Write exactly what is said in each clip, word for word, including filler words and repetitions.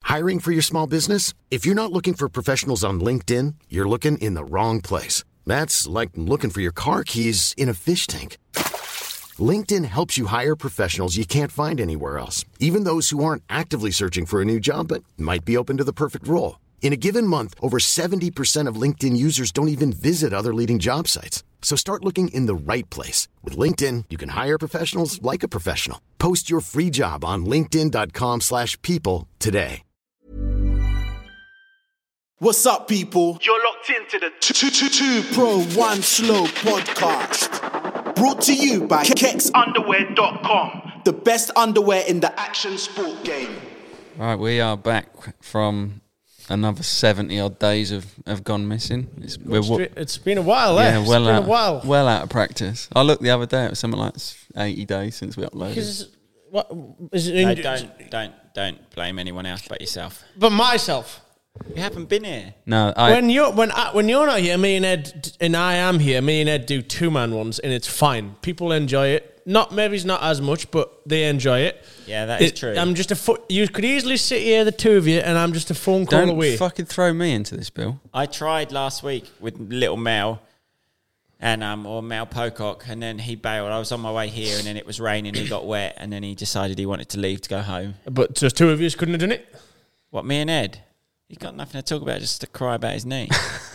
Hiring for your small business? If you're not looking for professionals on LinkedIn, you're looking in the wrong place. That's like looking for your car keys in a fish tank. LinkedIn helps you hire professionals you can't find anywhere else, even those who aren't actively searching for a new job but might be open to the perfect role. In a given month, over seventy percent of LinkedIn users don't even visit other leading job sites. So start looking in the right place. With LinkedIn, you can hire professionals like a professional. Post your free job on linkedin.com slash people today. What's up, people? You're locked into the two two two Pro One Slow podcast. Brought to you by kex underwear dot com. The best underwear in the action sport game. Right, we are back from another seventy odd days of have gone missing. It's, we're, it's been a while, eh? Yeah, well it's been out, a while. well out of practice. I looked the other day; it was something like eighty days since we uploaded. What is it? No, In, don't, don't, don't blame anyone else but yourself. but myself. You haven't been here. No, I. when you're when I, when you're not here, me and Ed and I am here. Me and Ed do two man ones, and it's fine. People enjoy it. Not maybe it's not as much, but they enjoy it. Yeah, that is It- true. I'm just a foot. You could easily sit here, the two of you, and I'm just a phone call don't away. fucking throw me into this, Bill. I tried last week with little Mel and um or Mel Pocock, and then he bailed. I was on my way here, and then it was raining. He got wet, and then he decided he wanted to leave to go home. But just two of you couldn't have done it. What, me and Ed? He's got nothing to talk about, just to cry about his knee.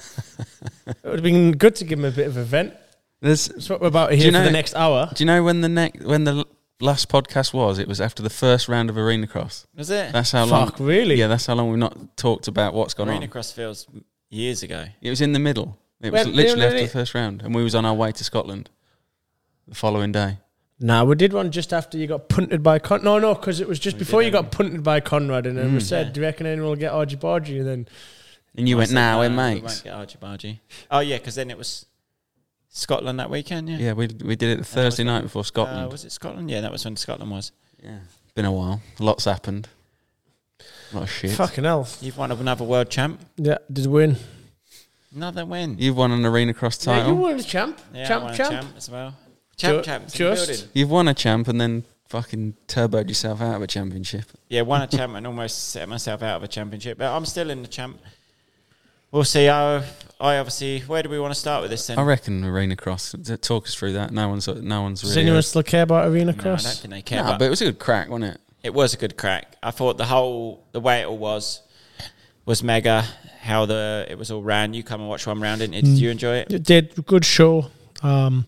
It would have been good to give him a bit of a vent. There's, That's what we're about here you know- for the next hour. do you know when the next when the l- last podcast was? It was after the first round of Arena Cross. Was it? That's how long. Fuck, really? Yeah, that's how long we've not talked about what's gone Arena on. Cross feels years ago. It was in the middle. It was When- literally when after it- the first round, and we was on our way to Scotland the following day. Nah, we did one just after you got punted by Con. No, no, because it was just We before did, you didn't got punted by Conrad, and then we Mm. said, Yeah. "Do you reckon anyone will get argy bargy?" And then And you I went, said, "Nah, we're "No, we mates." won't get argy-bargy." Oh, yeah, because then it was Scotland that weekend, yeah? Yeah, we we did it the Thursday when- night before Scotland. Uh, was it Scotland? Yeah, that was when Scotland was. Yeah, it's been a while. Lots happened. A lot of shit. fucking hell, You've won another world champ. yeah, did win. Another win. You've won an Arena Cross Yeah, title. you won the champ, Yeah, I champ, won a champ. champ as well. Champ, Ju- champs in just- the building. You've won a champ and then fucking turboed yourself out of a championship. Yeah, won a champ and almost set myself out of a championship. But I'm still in the champ. We'll see. I, I obviously, where do we want to start with this then? I reckon Arena Cross. t- Talk us through that. No one's no one's Does really. anyone heard. still care about Arena No, I don't Cross? think they care. Nah, but but it was a good crack, wasn't it? it was a good crack. I thought the whole, the way it all was, was mega. How the it was all ran. You come and watch one round, didn't you? Did Mm. you enjoy it? It did good show. Um,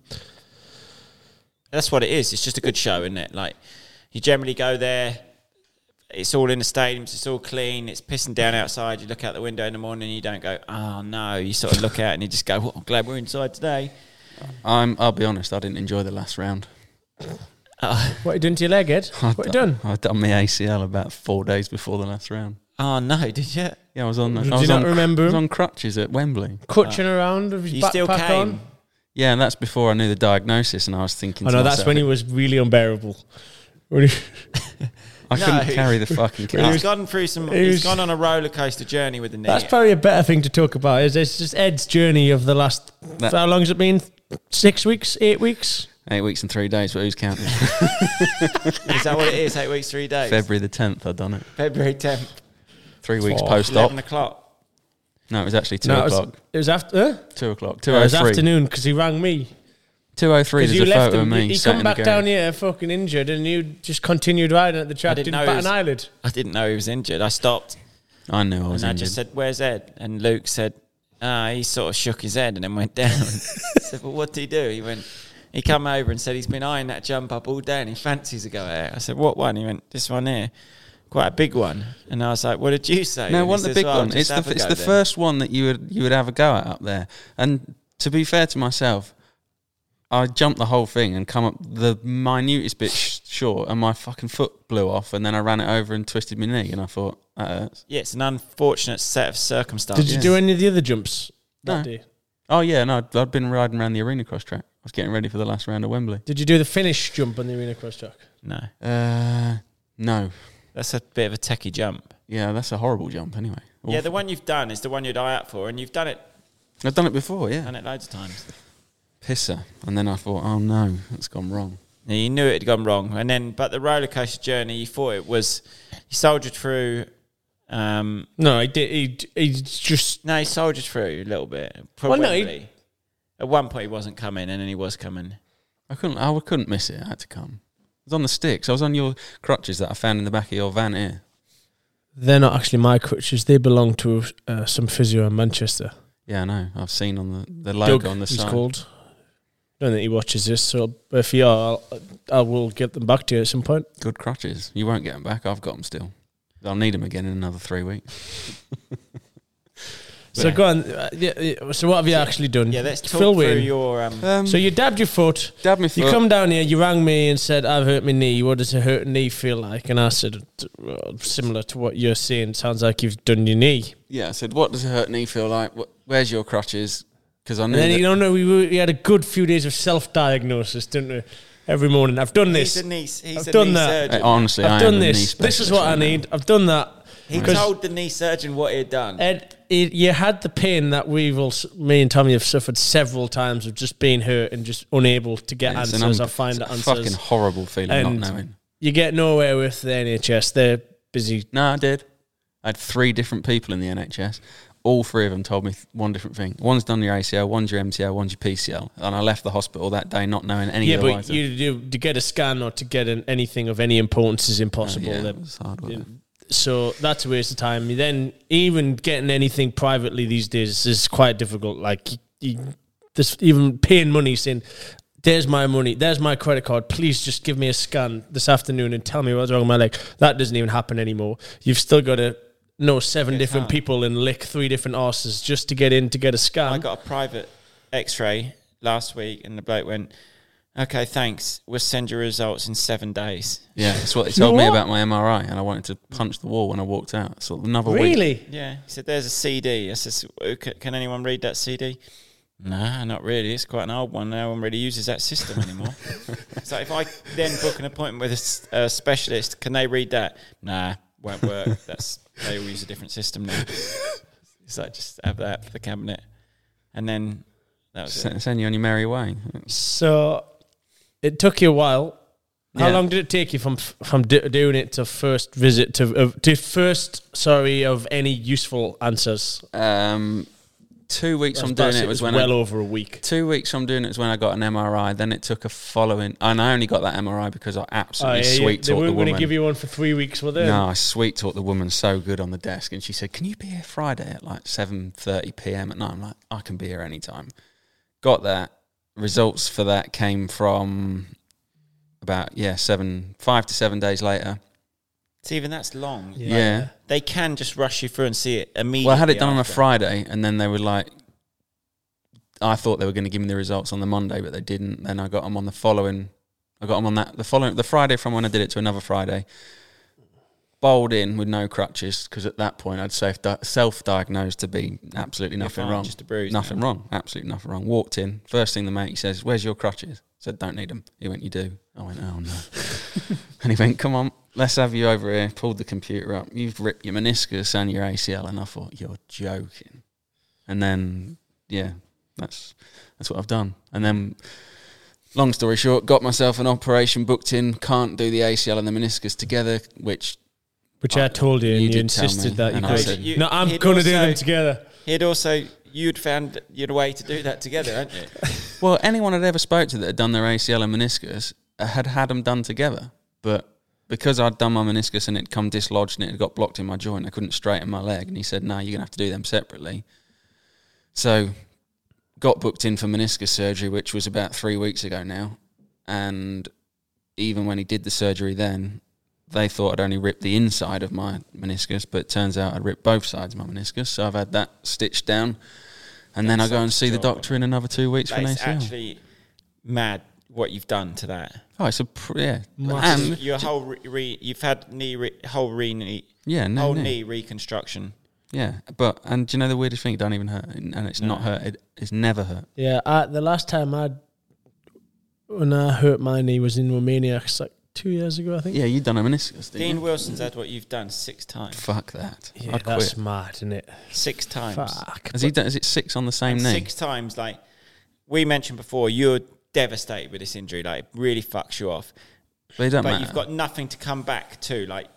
That's what it is. It's just a good show, isn't it? Like, you generally go there, it's all in the stadiums, it's all clean, it's pissing down outside, you look out the window in the morning and you don't go, oh no, you sort of look out and you just go, well, I'm glad we're inside today. I'm. I'll be honest. I didn't enjoy the last round. Oh, what you done to your leg, Ed? I'd What you done? I done my A C L about four days before the last round. oh no, did you? Yeah, I was on. Did I was you not on, remember I was him? on crutches at Wembley. Clutching around with his You backpack still came. on. Yeah, and that's before I knew the diagnosis, and I was thinking. I to know that's myself, when he was really unbearable. When he- I No. couldn't carry the fucking He's car. gone through some, he he's was- gone on a roller coaster journey with the knee. That's probably a better thing to talk about. Is it's just Ed's journey of the last. That- how long has it been? Six weeks, eight weeks. Eight weeks and three days, but who's counting? Is that what it is? Eight weeks, three days? February the tenth, I'd done it. February tenth. Three weeks Oh, post-op. eleven o'clock. No, it was actually two No, it was, o'clock. it was after. Huh? Two o'clock. Two No, it oh was three. afternoon because he rang me. Two oh three. Because There's you a left photo him. of me. He sat come in the back garage. down here fucking injured, and you just continued riding at the track. didn't Didn't know bat he was- an eyelid. I didn't know he was injured. I stopped I knew I was and I injured. just said, where's Ed? And Luke said, ah, he sort of shook his head and then went down. I said, well, what did he do? He went, he come over and said he's been eyeing that jump up all day and he fancies to go out. I said, what one? He went, this one here. Quite a big one. And I was like, what did you say? No, And he one the says, big well, one. just It's the have a it's go the then. first one that you would you would have a go at up there. And to be fair to myself, I jumped the whole thing and come up the minutest bit sh- short, and my fucking foot blew off, and then I ran it over and twisted my knee, and I thought that hurts. Yeah, it's an unfortunate set of circumstances. Did you do any of the other jumps that No. day? Oh yeah, no, I'd, I'd been riding around the Arena Cross track. I was getting ready for the last round of Wembley. Did you do the finish jump on the Arena Cross track? No. Uh, no. That's a bit of a techie jump. Yeah, that's a horrible jump anyway. Yeah, Awful. the one you've done is the one you'd eye out for, and you've done it, I've done it before, yeah. done it loads of times. Pisser. And then I thought, oh no, that's gone wrong. Yeah, you knew it had gone wrong, and then but the roller coaster journey, you thought it was, you soldiered through Um, no, he did. He, he just no, he soldiered through a little bit. Probably. Well, no, he- At one point, he wasn't coming, and then he was coming. I couldn't. I couldn't miss it. I had to come. I was on the sticks. I was on your crutches that I found in the back of your van here. they're not actually my crutches. They belong to uh, some physio in Manchester. Yeah, I know. I've seen on the the logo Doug, on the he's side. called. I don't think he watches this, so if you are, I'll, I will get them back to you at some point. Good crutches. You won't get them back. I've got them still. I'll need them again in another three weeks. So Yeah. go on. Uh, yeah, yeah, so what have you actually done? Yeah, let's talk Fill through Wayne. your. Um, Um, So you dabbed your foot. dab me foot. You come down here, you rang me and said, I've hurt my knee. What does a hurt knee feel like? And I said, well, similar to what you're saying. Sounds like you've done your knee. Yeah, I said, what does a hurt knee feel like? Wh- Where's your crutches? Because I knew And then, that- you don't know, we, were, we had a good few days of self-diagnosis, didn't we? Every morning. I've done this. he's a knee. He's I've a done knee that. surgeon. Hey, honestly, I I've am done a knee this. This is specialist what I right now. need. I've done that. He Because- told the knee surgeon what he had done. Ed, it, you had the pain that we've all, me and Tommy have suffered several times of just being hurt and just unable to get It's an answers un- or find it's a answers. fucking horrible feeling And- not knowing. You get nowhere with the N H S. They're busy. No, I did. I had three different people in the N H S. All three of them told me th- one different thing. One's done your A C L, one's your M C L, one's your P C L. And I left the hospital that day not knowing any Yeah, of the but you, you, to get a scan or to get an, anything of any importance is impossible. yeah, They're- it was hard, wasn't it? So that's a waste of time. Then even getting anything privately these days is quite difficult. Like you, you, this, even paying money, saying, "There's my money, there's my credit card. Please just give me a scan this afternoon and tell me what's wrong with my leg." That doesn't even happen anymore. You've still got to know seven It's different hard. people and lick three different arses just to get in to get a scan. I got a private X-ray last week, and the bloke went, "Okay, thanks. We'll send your results in seven days." Yeah, that's what they told me What? about my M R I, and I wanted to punch the wall when I walked out. So another week. Really? Yeah, he said, "There's a C D." I said, "C- "Can anyone read that C D?" Nah, not really. It's quite an old one. No one really uses that system anymore. So if I then book an appointment with a s- a specialist, can they read that? Nah, won't work. That's they all use a different system now. It's like just have that for the cabinet, and then that was it. S- Send you on your merry way. So it took you a while. How Yeah. long did it take you from from do, doing it to first visit to uh, to first sorry of any useful answers? Um, two weeks from That's- doing it it was was when well I, over a week. two weeks from doing it was when I got an M R I. Then it took a following, and I only got that M R I because I Oh, absolutely yeah, yeah. sweet They talked the weren't going woman. to give you one for three weeks, were they? No, I sweet talked the woman so good on the desk, and she said, "Can you be here Friday at like seven thirty p.m. at night?" I'm like, "I can be here anytime." Got that. Results for that came from about yeah seven, five to seven days later. So even that's long. Yeah. They can just rush you through and see it immediately. Well, I had it done on a after. Friday, and then they were like, I thought they were going to give me the results on the Monday, but they didn't. Then I got them on the following. I got them on that the following the Friday from when I did it to another Friday. Bowled in with no crutches because at that point I'd self self diagnosed to be absolutely nothing fine, wrong, just a bruise nothing now. wrong, absolutely nothing wrong. Walked in, first thing the mate he says, "Where's your crutches?" I said, "Don't need them." He went, "You do." I went, "Oh no," and he went, "Come on, let's have you over here." Pulled the computer up. You've ripped your meniscus and your A C L, and I thought, "You're joking." And then, yeah, that's that's what I've done. And then, long story short, got myself an operation booked in. Can't do the A C L and the meniscus together, which Which I told you, and You you, did tell insisted me, that you and I could. said- You- No, I'm he'd going to do also- them together. He'd also, you'd found your way to do that together, hadn't you? well, anyone I'd ever spoke to that had done their A C L and meniscus had had them done together, but because I'd done my meniscus and it'd come dislodged and it had got blocked in my joint, I couldn't straighten my leg, and he said, "No, you're gonna have to do them separately." So, got booked in for meniscus surgery, which was about three weeks ago now, and even when he did the surgery then, they thought I'd only ripped the inside of my meniscus, but it turns out I'd ripped both sides of my meniscus, so I've had that stitched down, and then I go and see the Job. doctor in another two weeks for an A It's C L. actually mad what you've done to that. Oh, it's a pr- yeah, Massive. and Your whole re, re, you've had knee re, whole re knee, yeah, no, whole no. knee reconstruction. Yeah, but and do you know the weirdest thing? It don't even hurt, and it's not hurt. It, it's never hurt. Yeah, I, the last time I when I hurt my knee was in Romania. It's like two years ago, I think. Yeah, you done a meniscus, didn't Dean you? Wilson's had what you've done six times. Fuck that. Yeah, I'd that's quit. mad, isn't it? Six times. Fuck. Has he done? Is it six on the same And knee? Six times, like we mentioned before, you're devastated with this injury. Like, it really fucks you off. But it don't But matter. you've got nothing to come back to. Like,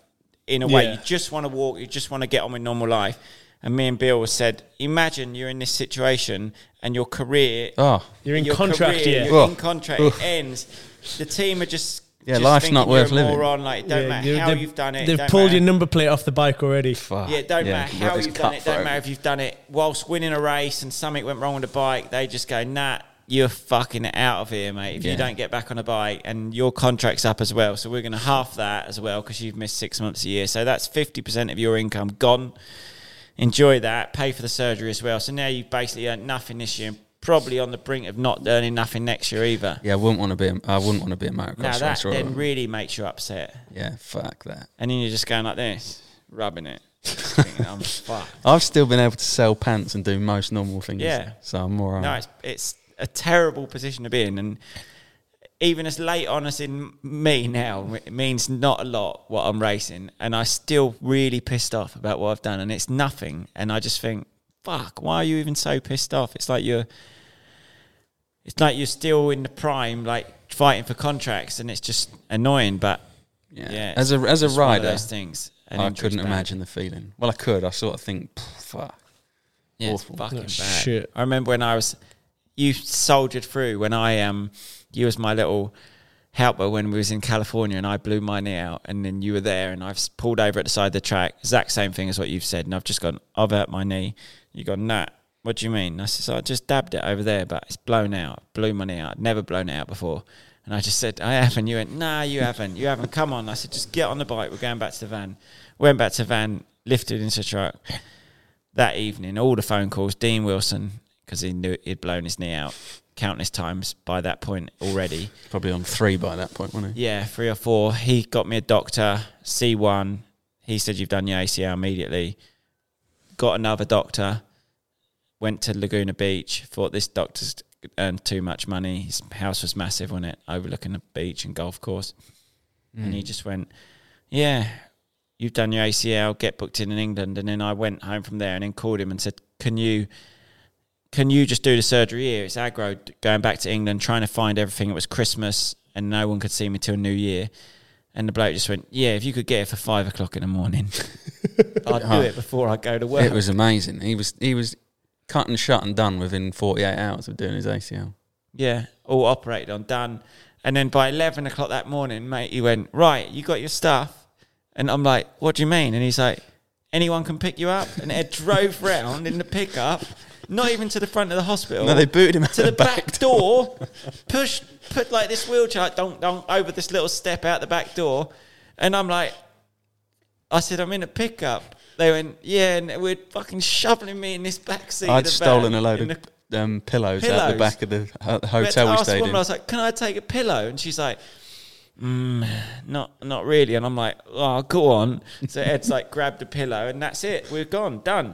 in a way. Yeah. You just want to walk, you just want to get on with normal life. And me and Bill said, imagine you're in this situation and your career... Oh. You're in your contract, career, yeah. You're Oh. in contract, Oh. it ends. The team are just... Yeah, just life's thinking not you're worth a living. moron, like, it don't Yeah, matter you- how they've- you've done it. They've don't pulled matter. your number plate off the bike already. Fuck. Yeah, it don't Yeah, matter how rubbish you've done it. Don't cutthroat. matter if you've done it whilst winning a race and something went wrong with the bike. They just go, nah, you're fucking out of here, mate. If Yeah. you don't get back on a bike, and your contract's up as well. So we're going to half that as well because you've missed six months a year. So that's fifty percent of your income gone. Enjoy that. Pay for the surgery as well. So now you've basically earned nothing this year and probably on the brink of not earning nothing next year either. Yeah, I wouldn't want to be. A, I wouldn't want to be a motocross Now that racer. then or- really makes you upset. yeah, fuck that. And then you're just going like this, rubbing it. Thinking, I'm fucked. I've still been able to sell pants and do most normal things. Yeah. So I'm all right. No, it's, it's a terrible position to be in. And even as late on as in me now, it means not a lot what I'm racing. And I'm still really pissed off about what I've done. And it's nothing. And I just think, fuck, why are you even so pissed off? It's like you're, it's like you're still in the prime, like fighting for contracts. And it's just annoying. But yeah. yeah, as a as a it's one of rider, those things. And I injury's couldn't bad. imagine the feeling. Well, I could. I sort of think, fuck. Yeah, it's Awful. fucking Oh, bad. shit. I remember when I was, you soldiered through when I um, you was my little helper when we was in California and I blew my knee out and then you were there and I've s- pulled over at the side of the track, exact same thing as what you've said, and I've just gone, I've hurt my knee. You gone, nah, what do you mean? And I said, so I just dabbed it over there, but it's blown out, blew my knee out, I'd never blown it out before. And I just said, I haven't. You went, nah, you haven't, you haven't, come on. I said, just get on the bike, we're going back to the van. Went back to the van, lifted into the truck. That evening, all the phone calls, Dean Wilson, because he knew he'd blown his knee out countless times by that point already. Probably on three by that point, wasn't he? Yeah, three or four. He got me a doctor, C one. He said, you've done your A C L immediately. Got another doctor. Went to Laguna Beach. Thought this doctor's earned too much money. His house was massive, wasn't it? Overlooking the beach and golf course. Mm. And he just went, yeah, you've done your A C L, get booked in in England. And then I went home from there and then called him and said, can you can you just do the surgery here? It's aggro, going back to England, trying to find everything. It was Christmas and no one could see me till New Year. And the bloke just went, yeah, if you could get it for five o'clock in the morning, I'd do it before I go to work. It was amazing. He was he was cut and shut and done within forty-eight hours of doing his A C L. Yeah, all operated on, done. And then by eleven o'clock that morning, mate, he went, right, you got your stuff? And I'm like, what do you mean? And he's like, anyone can pick you up? And Ed drove round in the pickup, not even to the front of the hospital. No, they booted him out to the, the back, back door, pushed, put like this wheelchair, donk, donk, over this little step out the back door. And I'm like, I said, I'm in a pickup. They went, yeah, and we're fucking shoveling me in this back seat. I'd of the stolen van, a load in of the- um, pillows, out Pillows. the back of the ho- we had to hotel we ask the stayed woman, in. I was like, can I take a pillow? And she's like, mm, not not really. And I'm like, oh, go on. So Ed's like, grabbed a pillow and that's it. We're gone, done.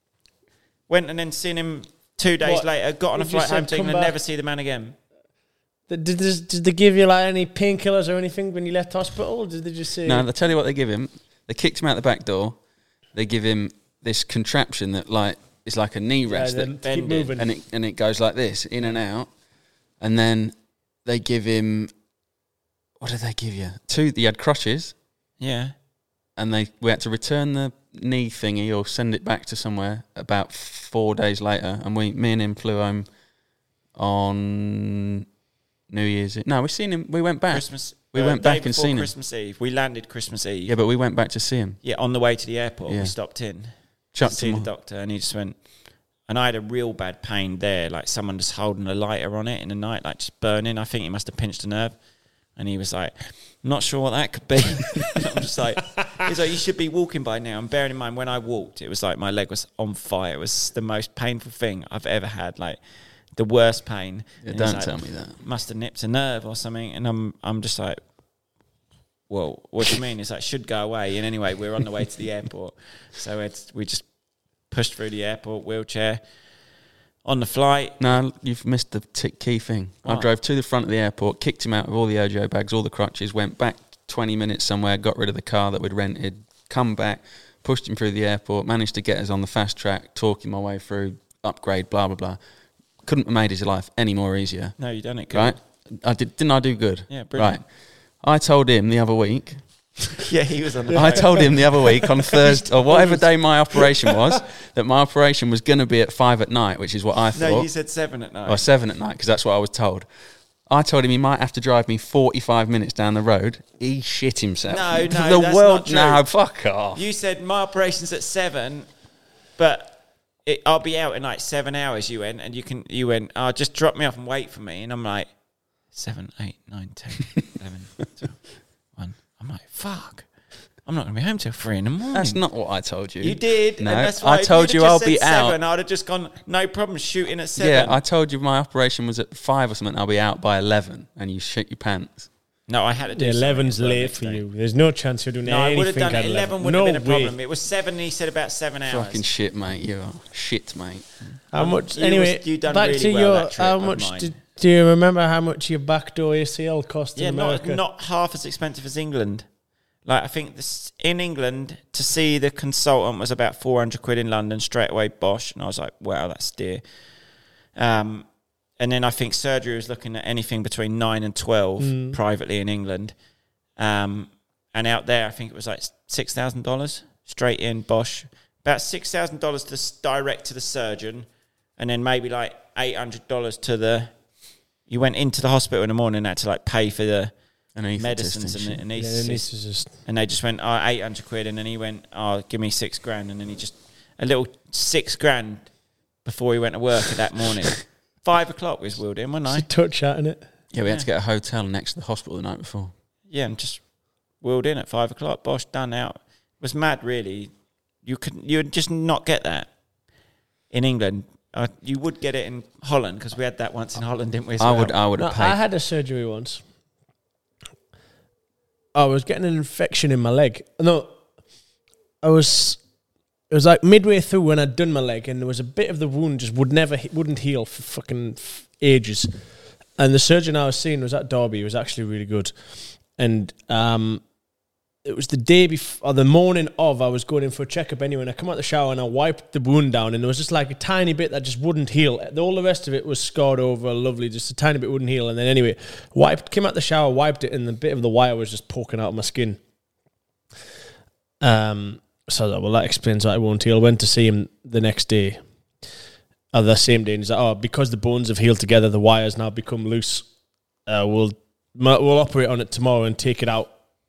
Went and then seen him two days What? later, got on a He flight just home said, to "Come England, back." never see the man again. Did, did, this- did they give you like any painkillers or anything when you left hospital? Or did they just say... No, they tell you what they give him. They kicked him out the back door. They give him this contraption that like is like a knee yeah, rest, then that, keep bended. moving. and it and it goes like this, in and out. And then they give him, what did they give you? Two. He had crutches, Yeah. and they we had to return the knee thingy or send it back to somewhere. About four days later, and we, me and him, flew home on New Year's Eve. No, we seen him. We went back. Christmas. We uh, went day back and before seen him. Christmas Eve. We landed Christmas Eve. Yeah, but we went back to see him. Yeah, on the way to the airport, Yeah. we stopped in. Chucked to see him the on. doctor, and he just went, and I had a real bad pain there, like someone just holding a lighter on it in the night, like just burning. I think he must have pinched a nerve. And he was like, not sure what that could be. And I'm just like, he's like, you should be walking by now. And bearing in mind, when I walked, it was like my leg was on fire. It was the most painful thing I've ever had, like the worst pain. Yeah, And he's don't like, tell me that. Must have nipped a nerve or something. And I'm, I'm just like, well, what do you mean? It's like, should go away. And anyway, we're on the way to the airport. So it's, we just pushed through the airport, wheelchair. On the flight, No, you've missed the t- key thing. I What? drove to the front of the airport, kicked him out of all the Ojo bags, all the crutches, went back twenty minutes somewhere, got rid of the car that we'd rented, come back, pushed him through the airport, managed to get us on the fast track, talking my way through, upgrade, blah, blah, blah. Couldn't have made his life any more easier. no, you done it good. Right? I did, didn't I do good? Yeah, brilliant. Right. I told him the other week, Yeah, he was on the I phone. told him the other week on Thursday, or whatever day my operation was, that my operation was going to be at five at night, which is what I thought. No, you said seven at night. Or seven at night, because that's what I was told. I told him he might have to drive me forty-five minutes down the road. He shit himself. No, no, the that's world, not true. No, fuck off. You said my operation's at seven, but it, I'll be out in like seven hours. You went, and you can. You went. Oh, just drop me off and wait for me. And I'm like, seven, eight, nine, ten, eleven, twelve, one. I'm like, fuck. I'm not going to be home till three in the morning. That's not what I told you. You did. No, and that's why I told you I'll be seven, out. I'd have just gone, no problem, shooting at seven. Yeah, I told you my operation was at five or something. I'll be out by eleven, and you shit your pants. No, I had to do The something eleven's as well late next for day. you. There's no chance you're doing No, I anything would have done at it. eleven would no have been a way. problem. It was seven, he said about seven hours. Fucking shit, mate. You are shit, mate. How much? You Anyway, was- you done back really to well your. that trip How of much mine. did, do you remember? How much your backdoor A C L cost Yeah, in not, America? not half as expensive as England. Like, I think this, in England, to see the consultant was about four hundred quid in London, straight away Bosch. And I was like, wow, that's dear. Um, and then I think surgery was looking at anything between nine and twelve Mm. privately in England. Um, and out there, I think it was like six thousand dollars straight in Bosch. About six thousand dollars to s- direct to the surgeon. And then maybe like eight hundred dollars to the... You went into the hospital in the morning and had to like pay for the... medicines and Yeah, anaesthesis. this is just And they just went, oh, eight hundred quid. And then he went, oh, give me six grand. And then he just, a little six grand before he went to work that morning. Five o'clock was wheeled in, wasn't I? a touch out in it. Yeah, we had to get a hotel next to the hospital the night before. Yeah, and just wheeled in at five o'clock. Bosch done out. It was mad, really. You could, you would just not get that in England. Uh, you would get it in Holland because we had that once in Holland, didn't we? as I well? would, I would No, have paid. I had a surgery once. I was getting an infection in my leg. No, I was. It was like midway through when I'd done my leg, and there was a bit of the wound just would never he- wouldn't heal for fucking f- ages. And the surgeon I was seeing was at Derby. He was actually really good, and um, it was the day before, or the morning of. I was going in for a checkup anyway, and I come out the shower and I wiped the wound down, and there was just like a tiny bit that just wouldn't heal. All the rest of it was scarred over, lovely, just a tiny bit wouldn't heal. And then anyway, wiped, came out the shower, wiped it, and the bit of the wire was just poking out of my skin. Um, so that, well, that explains why it won't heal. Went to see him the next day, or the same day, and he's like, "Oh, because the bones have healed together, the wire's now become loose. Uh, we'll we'll operate on it tomorrow and take it out."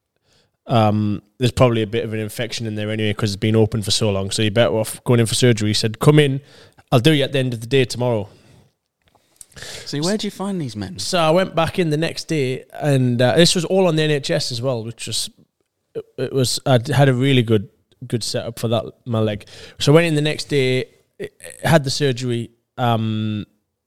Um, there's probably a bit of an infection in there anyway because it's been open for so long. So you're better off going in for surgery. He said, "Come in, I'll do you at the end of the day tomorrow." See, where'd you find these men? So I went back in the next day, and uh, this was all on the N H S as well, which was it, it was I had a really good good setup for that my leg. So I went in the next day, had the surgery, um,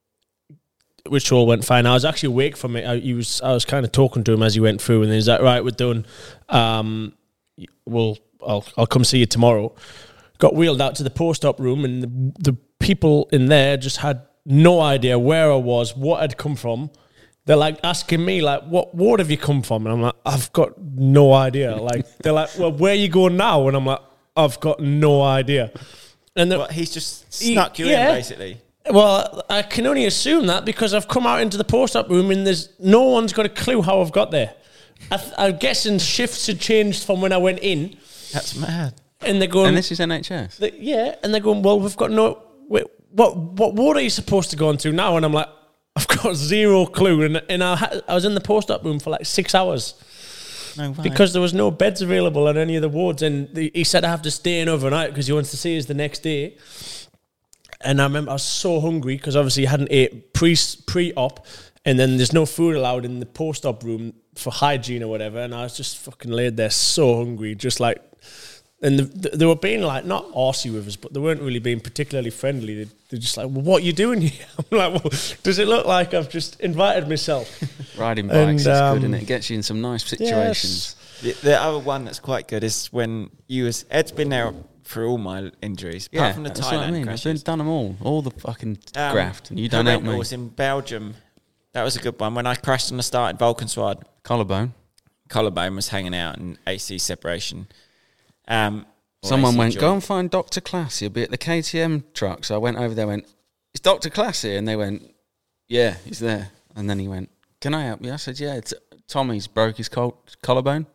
which all went fine. I was actually awake from it. I, he was I was kind of talking to him as he went through, and he's like, "Right, we're done. Um, we'll I'll I'll come see you tomorrow." Got wheeled out to the post-op room, and the, the people in there just had no idea where I was, what I'd come from. They're like asking me, like, what ward have you come from? And I'm like, I've got no idea. Like, they're like, well, where are you going now? And I'm like, I've got no idea. And Well, he's just snuck you yeah. in, basically. Well, I can only assume that because I've come out into the post-op room and there's no one's got a clue how I've got there. I th- I'm guessing shifts had changed from when I went in. That's mad. And they're going, And this is N H S. they- yeah, and they're going, well, we've got no, wait, what what ward are you supposed to go into now? And I'm like, I've got zero clue. And, and I, ha- I was in the post-op room for like six hours. No way. Because there was no beds available at any of the wards, and the, he said I have to stay in overnight because he wants to see us the next day. And I remember I was so hungry because obviously you hadn't ate pre pre-op, and then there's no food allowed in the post-op room for hygiene or whatever. And I was just fucking laid there so hungry, just like. And the, they were being like not arsey with us, but they weren't really being particularly friendly. They, they're just like, well, "What are you doing here?" I'm like, "Well, does it look like I've just invited myself?" Riding bikes And, is um, good, and it gets you in some nice situations. The, the other one that's quite good is when you was Ed's been there for all my injuries, apart Yeah, from the that's Thailand what I mean. I've crashes. been done them all, all the fucking Um, graft, and you don't help me. Horrendous in Belgium. That was a good one. When I crashed on the start in Valkenswaard, Collarbone. collarbone was hanging out and A C separation. Um, or Someone A C went, joint. go and find Doctor Class. He'll be at the K T M truck. So I went over there, went, is Doctor Class here? And they went, yeah, he's there. And then he went, can I help you? I said, yeah, it's, Tommy's broke his col- collarbone.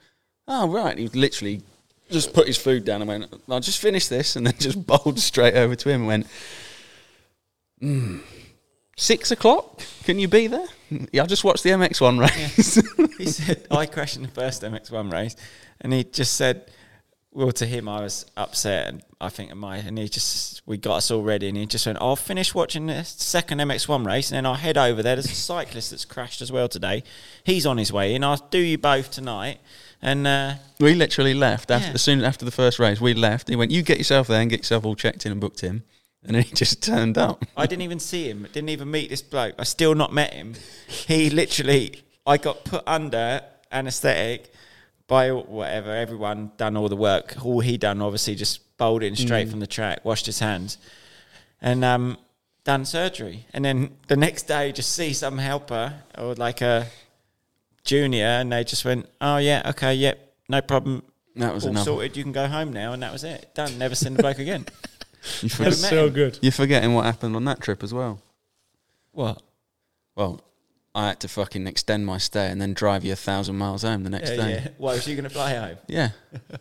oh, right. He literally just put his food down and went, I'll just finish this, and then just bowled straight over to him and went, mm, six o'clock? Can you be there? Yeah, I just watched the M X one race. Yeah. He said, I crashed in the first M X one race, and he just said, well, to him, I was upset, and I think, am I? And he just, we got us all ready, and he just went, I'll finish watching the second M X one race, and then I'll head over there. There's a cyclist that's crashed as well today. He's on his way in. I'll do you both tonight. And uh, we literally left after, yeah. as soon after the first race. We left. He went, you get yourself there and get yourself all checked in and booked in. And then he just turned up. I didn't even see him. Didn't even meet this bloke. I still not met him. He literally, I got put under anaesthetic by whatever. Everyone done all the work. All he done, obviously, just bowled in straight mm. from the track, washed his hands, and um, done surgery. And then the next day, just see some helper or like a junior, and they just went, oh yeah, okay, yep, yeah, no problem. That was all enough. Sorted. You can go home now, and that was it. Done. Never seen the bloke again. You That's so him. good. You're forgetting what happened on that trip as well. What? Well, I had to fucking extend my stay and then drive you a thousand miles home the next yeah, day. Yeah. Why, was you going to fly home? Yeah.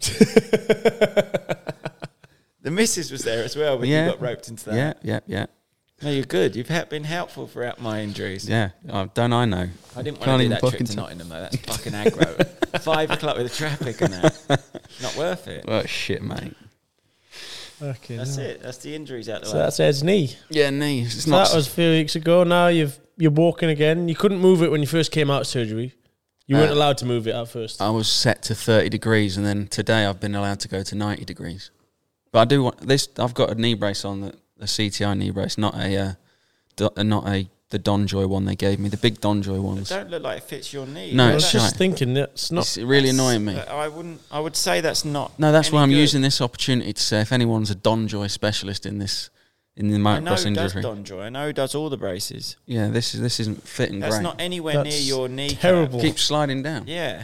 The missus was there as well, but yeah. you got roped into that. Yeah, yeah, yeah. No, you're good. You've been helpful throughout my injuries. Yeah, oh, don't I know? I didn't want Can't to do even that trip to t- Nottingham, though. That's fucking aggro. Five o'clock with the traffic and that. Not worth it. Well, shit, mate. Okay, that's no. it. That's the injuries out the so way. that's Ed's knee. Yeah, knees. It's So not that was a few weeks ago. Now you've you're walking again. You couldn't move it when you first came out of surgery. You weren't Uh, allowed to move it at first. I was set to thirty degrees, and then today I've been allowed to go to ninety degrees. But I do want this. I've got a knee brace on, that a C T I knee brace, not a, uh, do, uh, not a the Donjoy one they gave me. The big Donjoy It ones. don't look like it fits your knee. No, I Does was it's that? just shite. thinking that's not. It's really annoying me. I wouldn't. I would say that's not. No, that's any why I'm good. using this opportunity to say if anyone's a Donjoy specialist in this in the I know motocross who does injury, Donjoy. I know who does all the braces. yeah, this is this isn't fitting That's great. not anywhere That's near your knee. terrible. Keeps sliding down. Yeah.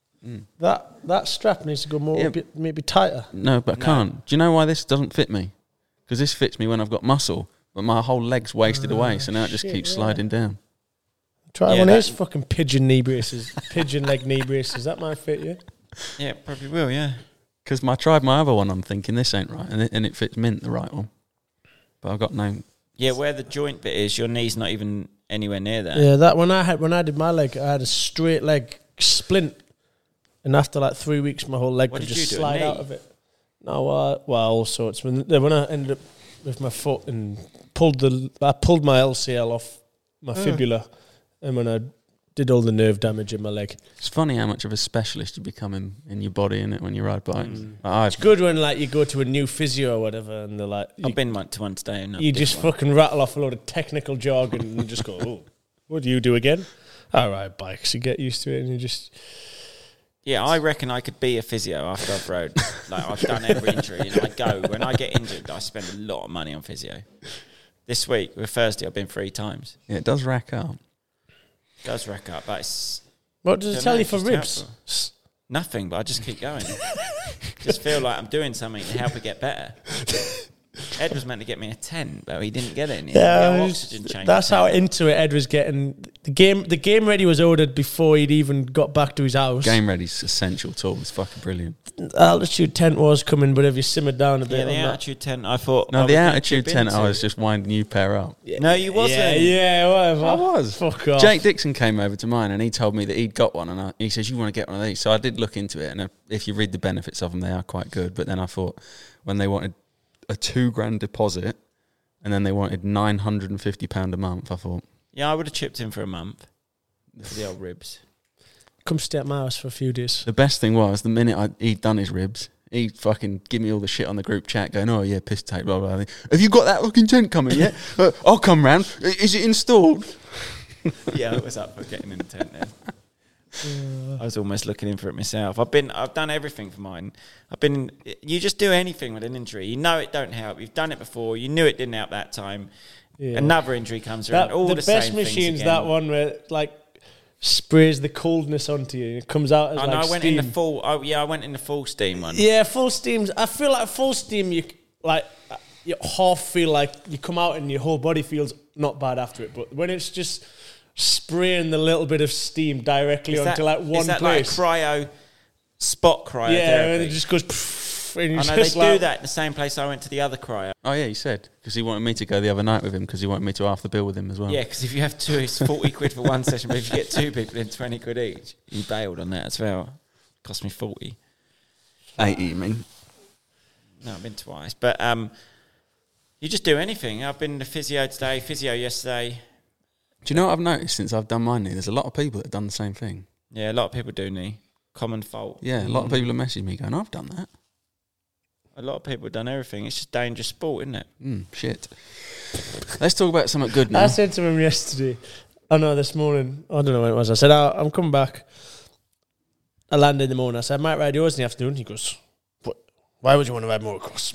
That that strap needs to go more, Yeah. bit, maybe tighter. No, but I No. can't. Do you know why this doesn't fit me? Because this fits me when I've got muscle, but my whole leg's wasted away, so now it just shit, keeps yeah. sliding down. Try Yeah, one of that- these fucking pigeon knee braces, pigeon leg knee braces. That might fit you. Yeah, probably will. Yeah. Because I tried my other one, I'm thinking this ain't right, and it, and it fits mint the right one. But I've got no. Yeah, where the joint bit is, your knee's not even anywhere near that. Yeah, that when I had when I did my leg, I had a straight leg splint, and after like three weeks, my whole leg What would did just you do, a slide knee? out of it. No, uh, well, all sorts. When when I ended up with my foot and pulled the, I pulled my L C L off my fibula, and when I did all the nerve damage in my leg. It's funny how much of a specialist you become in, in your body, innit, when you ride bikes. Mm. I've, It's good when like you go to a new physio or whatever, and they're like, you, I've been one to one today. And you just fucking rattle off a load of technical jargon and just go, oh, what do you do again? All right, bikes. You get used to it, and you just. Yeah, I reckon I could be a physio after I've rode. Like, I've done every injury. You know, I go, when I get injured, I spend a lot of money on physio. This week, with Thursday, I've been three times. yeah, it does rack up. It does rack up, but it's What does it Don't tell know, you it's for just ribs? helpful. nothing, but I just keep going. Just feel like I'm doing something to help it get better. Ed was meant to get me a tent, but he didn't get it. In Yeah, the it was- oxygen chamber that's how tent. into it Ed was getting. The game, the game ready was ordered before he'd even got back to his house. Game Ready's essential tool. It's fucking brilliant. Altitude tent was coming, but have you simmered down a bit? Yeah, the on that? altitude tent. I thought. No, I the was gonna altitude chip tent, I into. was just winding you pair up. No, you wasn't. Yeah, yeah, whatever. I was. Fuck off. Jake Dixon came over to mine and he told me that he'd got one, and I, he says, you want to get one of these? So I did look into it, and uh, if you read the benefits of them, they are quite good. But then I thought, when they wanted a two grand deposit and then they wanted nine hundred and fifty pound a month, I thought, Yeah, I would have chipped in for a month for the old ribs. Come stay at my house for a few days. the best thing was the minute I, he'd done his ribs, he fucking give me all the shit on the group chat, going, "Oh yeah, piss take, blah blah blah. Have you got that fucking tent coming yet? uh, I'll come round. I- Is it installed?" Yeah, I was up for getting in the tent then. I was almost looking in for it myself. I've been, I've done everything for mine. I've been. You just do anything with an injury. You know it don't help. You've done it before. You knew it didn't help that time. Yeah. Another injury comes around. That, all the, the, best same machine's things that again. one where like sprays the coldness onto you. It comes out as And like I went steam. in the full. Oh yeah, I went in the full steam one. Yeah, full steams. I feel like full steam. You like you half feel like you come out and your whole body feels not bad after it. But when it's just spraying the little bit of steam directly Is onto that, like one is that place. like cryo spot cryotherapy. Yeah, and it just goes. Pff, and you I know just they like, do that in the same place I went to the other cryo. Oh yeah, he said because he wanted me to go the other night with him because he wanted me to half the bill with him as well. Yeah, because if you have two, it's forty quid for one session. But if you get two people, then twenty quid each. He bailed on that as well. Cost me forty. eighty, you mean? No, I've been twice. But um, you just do anything. I've been to physio today, physio yesterday. Do you know what I've noticed since I've done my knee? There's a lot of people that have done the same thing. Yeah, a lot of people do knee. Common fault. Yeah, a lot of people have messaged me going, I've done that. A lot of people have done everything. It's just dangerous sport, isn't it? Mm, shit. Let's talk about something good now. I said to him yesterday, oh no, this morning, I don't know when it was. I said, oh, I'm coming back. I landed in the morning. I said, I might ride yours in the afternoon. He goes, what? Why would you want to ride motocross?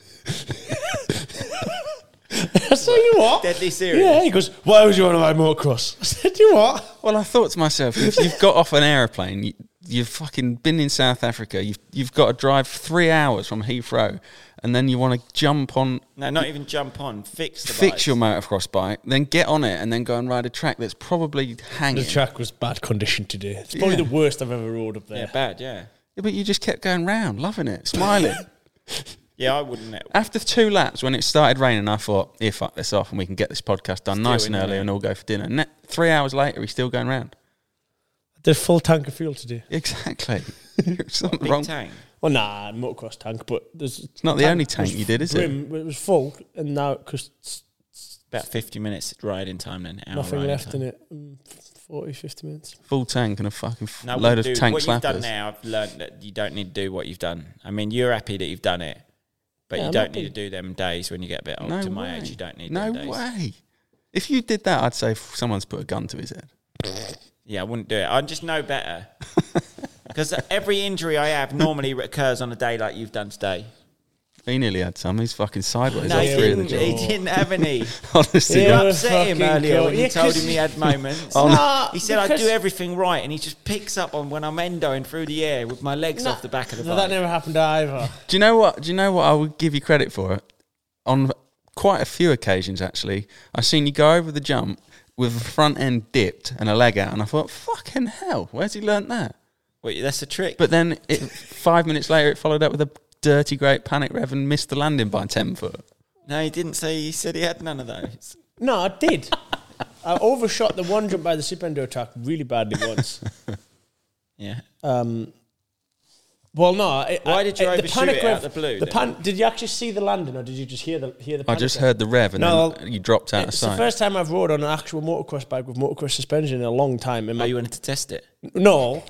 I said, you what? Deadly serious. Yeah, he goes, why would you want to ride motocross? I said, you what? Well, I thought to myself, if you've got off an aeroplane, you, you've fucking been in South Africa, you've, you've got to drive three hours from Heathrow, and then you want to jump on... No, not even jump on. Fix the Fix bikes. your motocross bike, then get on it, and then go and ride a track that's probably hanging. The track was bad condition today. It's probably Yeah. the worst I've ever rode up there. Yeah, bad, yeah. Yeah, but you just kept going round, loving it, smiling. Yeah, I wouldn't. After two laps, when it started raining, I thought, here, fuck this off, and we can get this podcast done Still nice in and early there. and all go for dinner. And that, three hours later, he's still going round. I did a full tank of fuel today. Exactly. There's something Big wrong. tank. Well, nah, motocross tank, but there's... It's not the only tank you did, is it? It was full, and now, because About fifty minutes riding time then. Hour nothing riding left time. in it, um, forty, fifty minutes. Full tank and a fucking f- No, load of dude, tank what you've done slappers. now, I've learned that you don't need to do what you've done. I mean, you're happy that you've done it, but Yeah, you I'm don't happy. need to do them days when you get a bit older. No to my way. age, you don't need No them days. way. If you did that, I'd say f- someone's put a gun to his head. Yeah, I wouldn't do it. I just know better. Because every injury I have normally occurs on a day like you've done today. He nearly had some. He's fucking sideways No, all he three of the didn't, he jobs. didn't have any. Honestly, Yeah. You that- was upset him fucking earlier cool. when you Yeah, told 'cause- him he had moments. Oh, no. Nah, He said, I because- do everything right, and he just picks up on when I'm endoing through the air with my legs Nah, off the back of the no, bike. that never happened either. Do you know what? Do you know what I would give you credit for? On quite a few occasions, actually, I seen you go over the jump with the front end dipped and a leg out, and I thought, "Fucking hell, where's he learnt that?" Wait, that's a trick. But then, it, five minutes later, it followed up with a dirty, great panic rev and missed the landing by ten foot. No, he didn't say. He said he had none of those. No, I did. I overshot the one jump by the Super Endo track really badly once. Yeah. Um, well, no. I, Why I- did you I- overshoot it out the blue The then? pan, did you actually see the landing, or did you just hear the hear the? I panic just rev? heard the rev, and No, then you dropped out of It's the sight. first time I've rode on an actual motocross bike with motocross suspension in a long time. In Oh, my, you wanted to test it? no.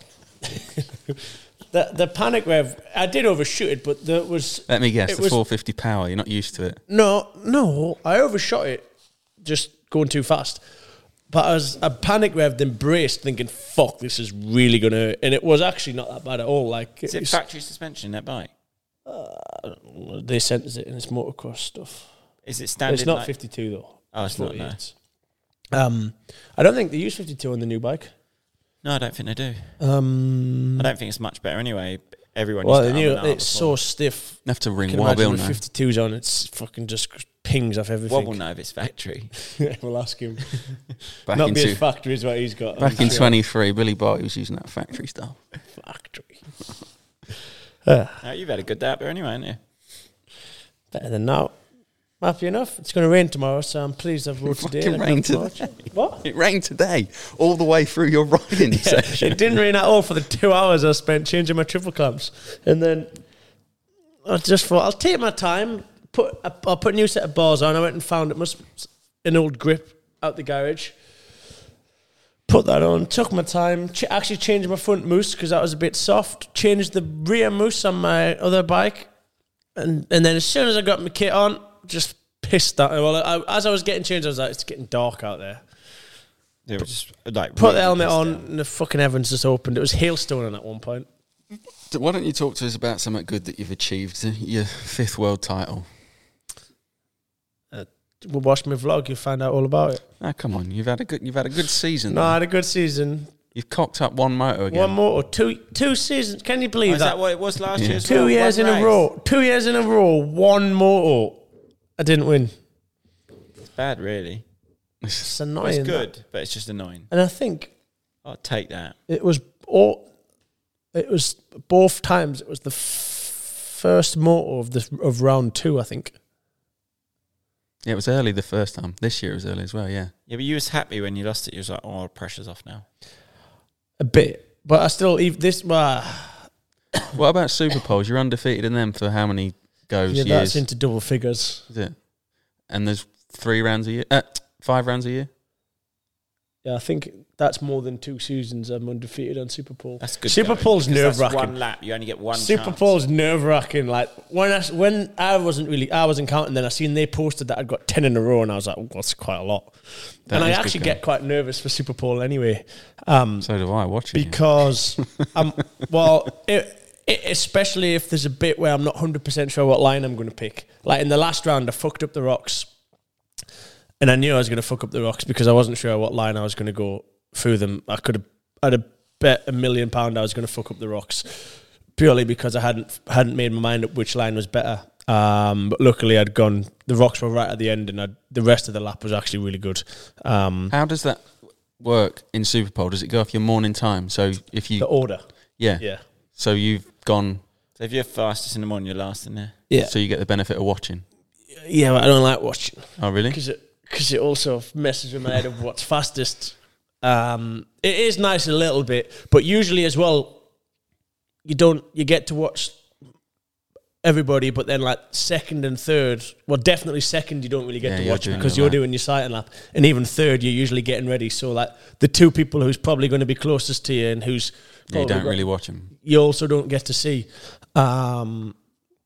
the the panic rev, I did overshoot it, but there was Let me guess, it the was- four fifty power. You're not used to it. no, no. I overshot it, just going too fast. But I was I panic revved and braced, thinking, "Fuck, this is really gonna hurt." And it was actually not that bad at all. Like Is it it's- factory suspension, that bike? they sent us it in its motocross stuff. Is it standard? It's not like- fifty-two though. Oh, it's not, no. forty-eight. Um, I don't think they use fifty-two on the new bike. No, I don't think they do. Um, I don't think it's much better anyway. Everyone well, used the to new, have an R it's so before. stiff. You have to You ring can Wild imagine Bill with now. fifty-twos on, it's fucking just pings off everything. Wob will know if it's factory. We'll ask him. Back Not in, be as two, factory as what he's got. back I'm in sure. twenty-three, Billy Barty was using that factory stuff. Factory. Uh, No, you've had a good day up there anyway, haven't you? better than now. Happy enough. It's going to rain tomorrow, so I'm pleased I've rode today. Fucking and I rain can't today. watch. What? It rained today, all the way through your riding session. It didn't rain at all for the two hours I spent changing my triple clamps. And then I just thought, I'll take my time. Put I'll put a new set of bars on. I went and found it must an old grip out the garage. Put that on. Took my time. Ch- actually changed my front mousse because that was a bit soft. Changed the rear mousse on my other bike. And and then as soon as I got my kit on, just pissed that. Well, I, as I was getting changed, I was like, it's getting dark out there. They were just like Put really the helmet pissed on, out. and the fucking heavens just opened. It was hailstoning at one point. Why don't you talk to us about something good that you've achieved? Your fifth world title. We'll watch my vlog. You'll find out all about it. Oh, come on, you've had a good, you've had a good season. No, I there. had a good season. You've cocked up one motor again. One more, two, two seasons. Can you Oh, believe is that? that what it was last Yeah. year? as Two well? years One in a race? row. Two years in a row. One motor. I didn't win. It's bad, really. It's Well, annoying. it's that. good, but it's just annoying. And I think I'll take that. it was all. it was both times. It was the f- first motor of the of round two, I think. Yeah, it was early the first time. This year it was early as well. Yeah. Yeah, but you was happy when you lost it. You was like, "Oh, pressure's off now." A bit, but I still even this. Uh, What about Super Poles? You're undefeated in them for how many goes? yeah, years? that's into double figures. Is it? And there's three rounds a year. Uh, five rounds a year. Yeah, I think that's more than two seasons I'm undefeated on Super Pole. That's good. Super going, Pole's because nerve that's wracking. One lap, you only get one. Super chance. Pole's nerve wracking. Like when I when I wasn't really I wasn't counting. Then I seen they posted that I'd got ten in a row, and I was like, oh, that's quite a lot. That and I is good actually going. get quite nervous for Super Pole anyway. Um, So do I. Watching you. because um well it, it, especially if there's a bit where I'm not one hundred percent sure what line I'm going to pick. Like in the last round I fucked up the rocks, and I knew I was going to fuck up the rocks because I wasn't sure what line I was going to go through them. I could have I'd have bet a million pound I was going to fuck up the rocks purely because I hadn't hadn't made my mind up which line was better. Um, but luckily I'd gone, the rocks were right at the end, and I'd, the rest of the lap was actually really good. Um, How does that work in Super Pole? Does it go off your morning time? So if you the order. yeah Yeah. so you've gone So if you're fastest in the morning, you're last in there. Yeah. so you get the benefit of watching. Yeah, but I don't like watching. Oh really? Because it, cause it also messes with my head of what's fastest. Um, it is nice a little bit, but usually as well, you don't you get to watch everybody, but then like second and third, well, definitely second, you don't really get Yeah, to you're watch it doing because your you're lap. doing your sighting lap, and even third, you're usually getting ready. So like the two people who's probably going to be closest to you and who's Yeah, you probably don't got- really watch them. you also don't get to see. Um,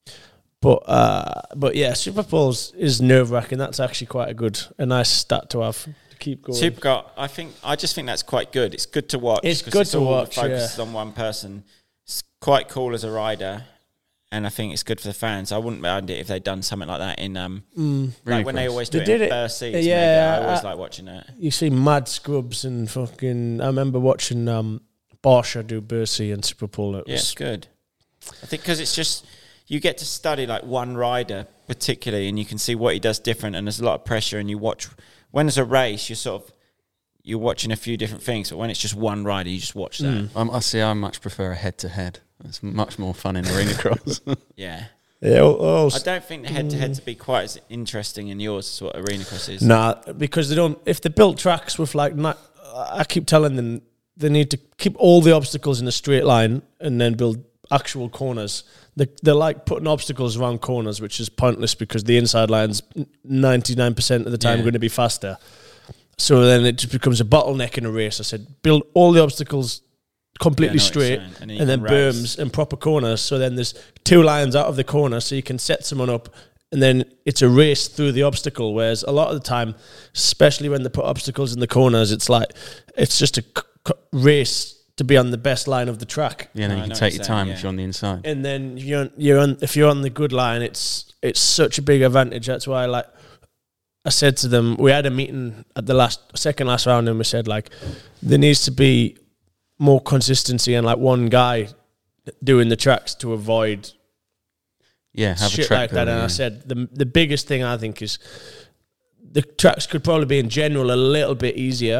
but uh, but yeah, Super Bowls is nerve wracking. That's actually quite a good, a nice stat to have to keep going. Supercar, I think I just think that's quite good. It's good to watch. It's 'cause good to all watch, Focused yeah. on one person. It's quite cool as a rider, and I think it's good for the fans. I wouldn't mind it if they'd done something like that in um, like when they Rallycross. always do They it did in it- first seats. yeah, maybe. I always uh, like watching that. You see mad scrubs and fucking. I remember watching um, Barsha do Bercy and Super Bowl. It Yeah, was it's good. I think because it's just you get to study like one rider particularly, and you can see what he does different. And there's a lot of pressure, and you watch when there's a race, you're sort of you're watching a few different things. But when it's just one rider, you just watch that. Um, I see. I much prefer a head to head. It's much more fun in arena cross. Yeah. yeah. Oh, oh, I don't think the head-to-head to be quite as interesting in yours as what arena cross is. nah, because they don't. If they built tracks with like, ni- I keep telling them they need to keep all the obstacles in a straight line and then build actual corners. They, they're like putting obstacles around corners, which is pointless because the inside line's ninety-nine percent of the time Yeah. going to be faster. So then it just becomes a bottleneck in a race. I said, build all the obstacles completely Yeah, I know what you're straight, saying. And then you and then can race. berms and proper corners. So then there's two lines out of the corner, so you can set someone up, and then it's a race through the obstacle. Whereas a lot of the time, especially when they put obstacles in the corners, it's like it's just a c- c- race to be on the best line of the track. Yeah, then No, I you know can what take you're your saying, time yeah. if you're on the inside. And then you're you're on if you're on the good line, it's it's such a big advantage. That's why, like I said to them, we had a meeting at the last second last round, and we said like there needs to be more consistency and like one guy doing the tracks to avoid Yeah, have a shit track like that. builder, And I yeah. said the the biggest thing I think is the tracks could probably be in general a little bit easier,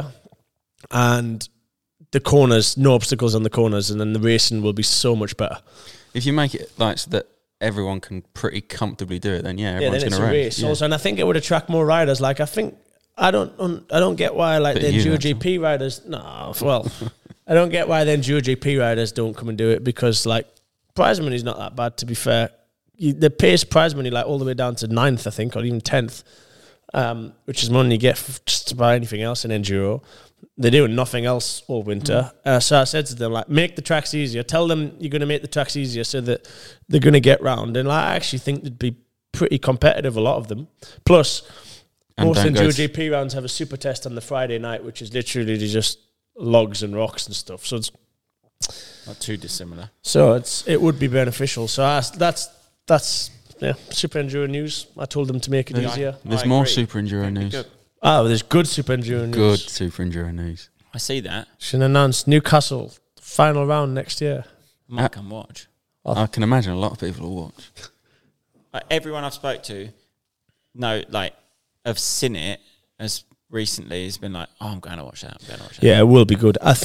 and the corners, no obstacles on the corners, and then the racing will be so much better. If you make it like so that everyone can pretty comfortably do it, then yeah, Yeah, everyone's then it's going a to race. Yeah. Also, and I think it would attract more riders. Like I think I don't un, I don't get why like But then you Duo don't. G P riders. No, well, I don't get why then Duo G P riders don't come and do it because like prize money's not that bad. To be fair, you, the pace prize money like all the way down to ninth, I think, or even tenth, um, which is more than you get for just about anything else in enduro. They're doing nothing else all winter. Mm. Uh, so I said to them, like, make the tracks easier. Tell them you're going to make the tracks easier so that they're going to get round. And like, I actually think they'd be pretty competitive, a lot of them. Plus, And most don't go Enduro to- G P rounds have a super test on the Friday night, which is literally just logs and rocks and stuff. So it's Not too dissimilar. so it's it would be beneficial. So I, that's that's yeah, super enduro news. I told them to make it Yeah, I- easier. There's I more agree. super enduro It'd be news. good. Oh, there's good super enduro news. Good super enduro news. I see that. Should announce Newcastle final round next year. I might Uh, come watch. I can imagine a lot of people will watch. Like, everyone I've spoke to, no, like, have seen it as recently has been like, oh, I'm going to watch that. I'm going to watch that. Yeah, it will be good. I think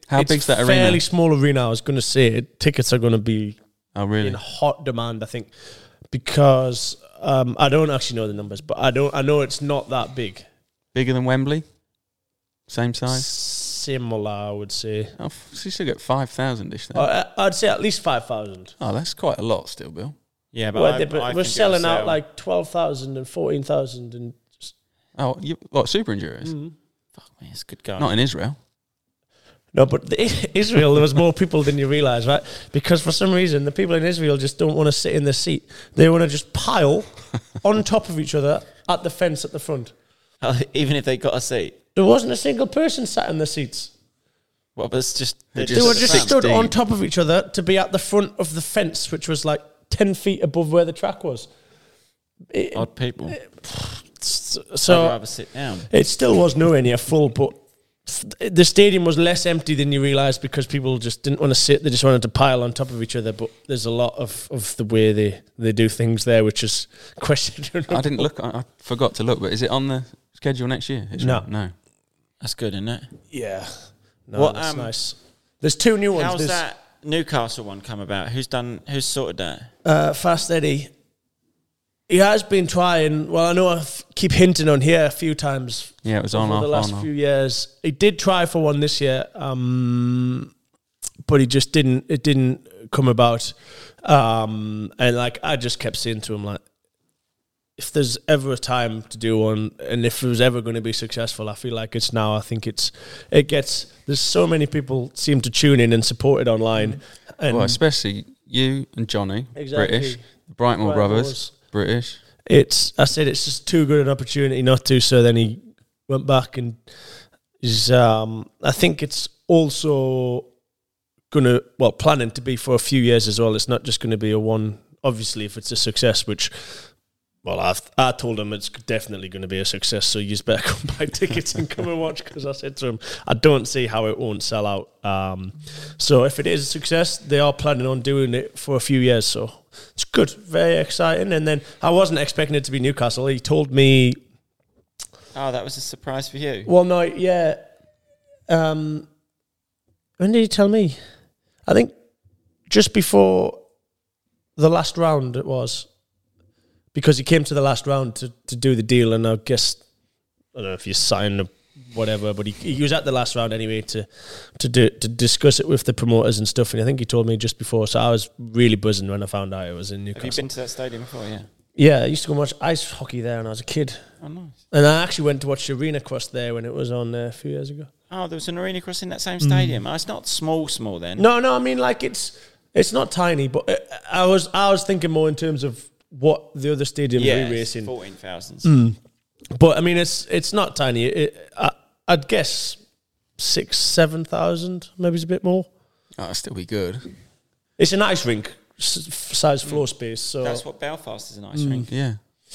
How it's big's that arena? Fairly small arena. I was going to say tickets are going to be Oh, really? in hot demand. I think because um, I don't actually know the numbers, but I don't. I know it's not that big. Bigger than Wembley? Same size? Similar, I would say. Oh, so you still get five thousand ish then. Uh, I'd say at least five thousand. Oh, that's quite a lot still, Bill. Yeah, but, Well, I, they- but I we're think selling it'll out sell. like twelve thousand and fourteen thousand and. Oh, you, what, Super Endurers? Mm. Fuck me, it's good going. Not in Israel. No, but the, Israel, there was more people than you realise, right? Because for some reason, the people in Israel just don't want to sit in their seat. They want to just pile on top of each other at the fence at the front. Even if they got a seat. There wasn't a single person sat in the seats. Well, but it's just... They're They just were just sixteen. stood on top of each other to be at the front of the fence, which was like ten feet above where the track was. It- Odd people. so I'd rather sit down. it still was nowhere near full, but the stadium was less empty than you realise because people just didn't want to sit. They just wanted to pile on top of each other. But there's a lot of, of the way they, they do things there, which is questionable. I didn't look. I, I forgot to look, but is it on the schedule next year? Israel? No. No. That's good, isn't it? Yeah. No, What, that's um, nice. There's two new ones. How's There's, that Newcastle one come about? Who's done? Who's sorted that? Uh, Fast Eddie. He has been trying. Well, I know I f- keep hinting on here a few times. Yeah, it was on over off, the last on, off. few years. He did try for one this year, um, but he just didn't. It didn't come about. Um, and like I just kept saying to him, like, if there's ever a time to do one, and if it was ever going to be successful, I feel like it's now. I think it's. It gets. There's so many people seem to tune in and support it online, and Well, especially you and Johnny, Exactly. British, the Brightmore Brightmore brothers, was- British. it's I said it's just too good an opportunity not to. So then he went back and is um I think it's also gonna well planning to be for a few years as well. It's not just gonna be a one. Obviously, if it's a success, which well I've I told him it's definitely going to be a success. So you better come buy tickets and come and watch, because I said to him I don't see how it won't sell out. Um, so if it is a success, they are planning on doing it for a few years. So. It's good, very exciting. And then I wasn't expecting it to be Newcastle. He told me, Oh, that was a surprise for you. well, no, yeah. Um, when did he tell me? I think just before the last round it was, because he came to the last round to, to do the deal. And I guess, I don't know if you signed or whatever, but he, he was at the last round anyway to to do to discuss it with the promoters and stuff. And I think he told me just before, so I was really buzzing when I found out it was in Newcastle. Have you been to that stadium before? Yeah. Yeah, I used to go and watch ice hockey there when I was a kid. Oh, nice. And I actually went to watch the Arena Cross there when it was on uh, a few years ago. Oh, there was an arena cross in that same stadium. Oh, it's not small, small then. No, no, I mean, like, it's it's not tiny, but uh, I was I was thinking more in terms of what the other stadiums yeah, are racing. fourteen thousand. Mm. But, I mean, it's it's not tiny. It, I, I'd guess six, seven thousand, maybe it's a bit more. Oh, it'll still be good. It's an ice rink s- size floor space. So That's what Belfast is, an ice rink. Yeah.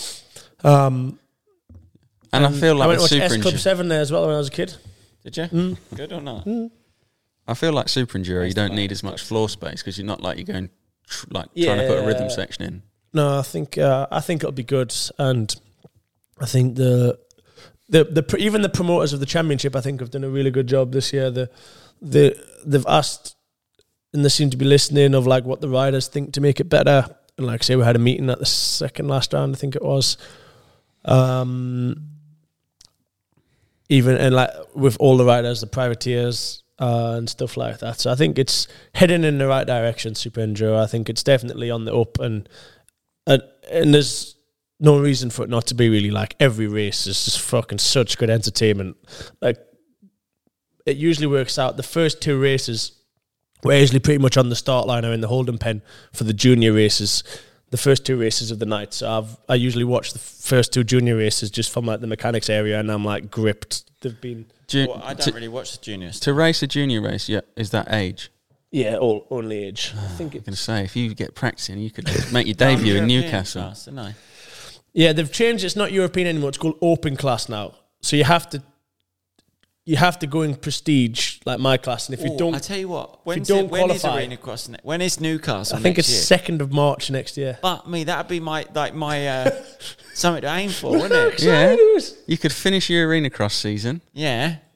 um, And, I feel I like went to with watch Super S Club Enduro, seven there as well when I was a kid. Did you? Mm. Good or not? I feel like Super Enduro, you don't need as much floor space because you're not like you're going tr- like trying to put a rhythm Yeah. section in. No, I think uh, I think it'll be good, and I think the the the pr- even the promoters of the championship, I think, have done a really good job this year. The the they've asked, and they seem to be listening of like what the riders think to make it better. And like I say, we had a meeting at the second last round, I think it was. Um, even and like with all the riders, the privateers uh, and stuff like that. So I think it's heading in the right direction. Super Enduro. I think it's definitely on the up, and and and there's no reason for it not to be. Really, like every race is just fucking such good entertainment. Like it usually works out. The first two races we're usually pretty much on the start line or in the holding pen for the junior races. The first two races of the night. So I've I usually watch the first two junior races just from like the mechanics area, and I'm like gripped. They've been Ju- Well, I don't to, really watch the juniors. to race a junior race, yeah, is that age? yeah, all only age. I think I'm it's going to say, if you get practicing, you could make your debut in European Newcastle. class, didn't I? yeah. They've changed. It's not European anymore. It's called open class now. So you have to you have to go in prestige like my class, and if you Oh, don't, I tell you what, when's don't it, when is qualify- Arena Cross? Ne- when is Newcastle? I think next it's year? second of March next year. But me, that'd be my like my uh, something to aim for, wouldn't it? Yeah. Excited. You could finish your arena cross season, Yeah.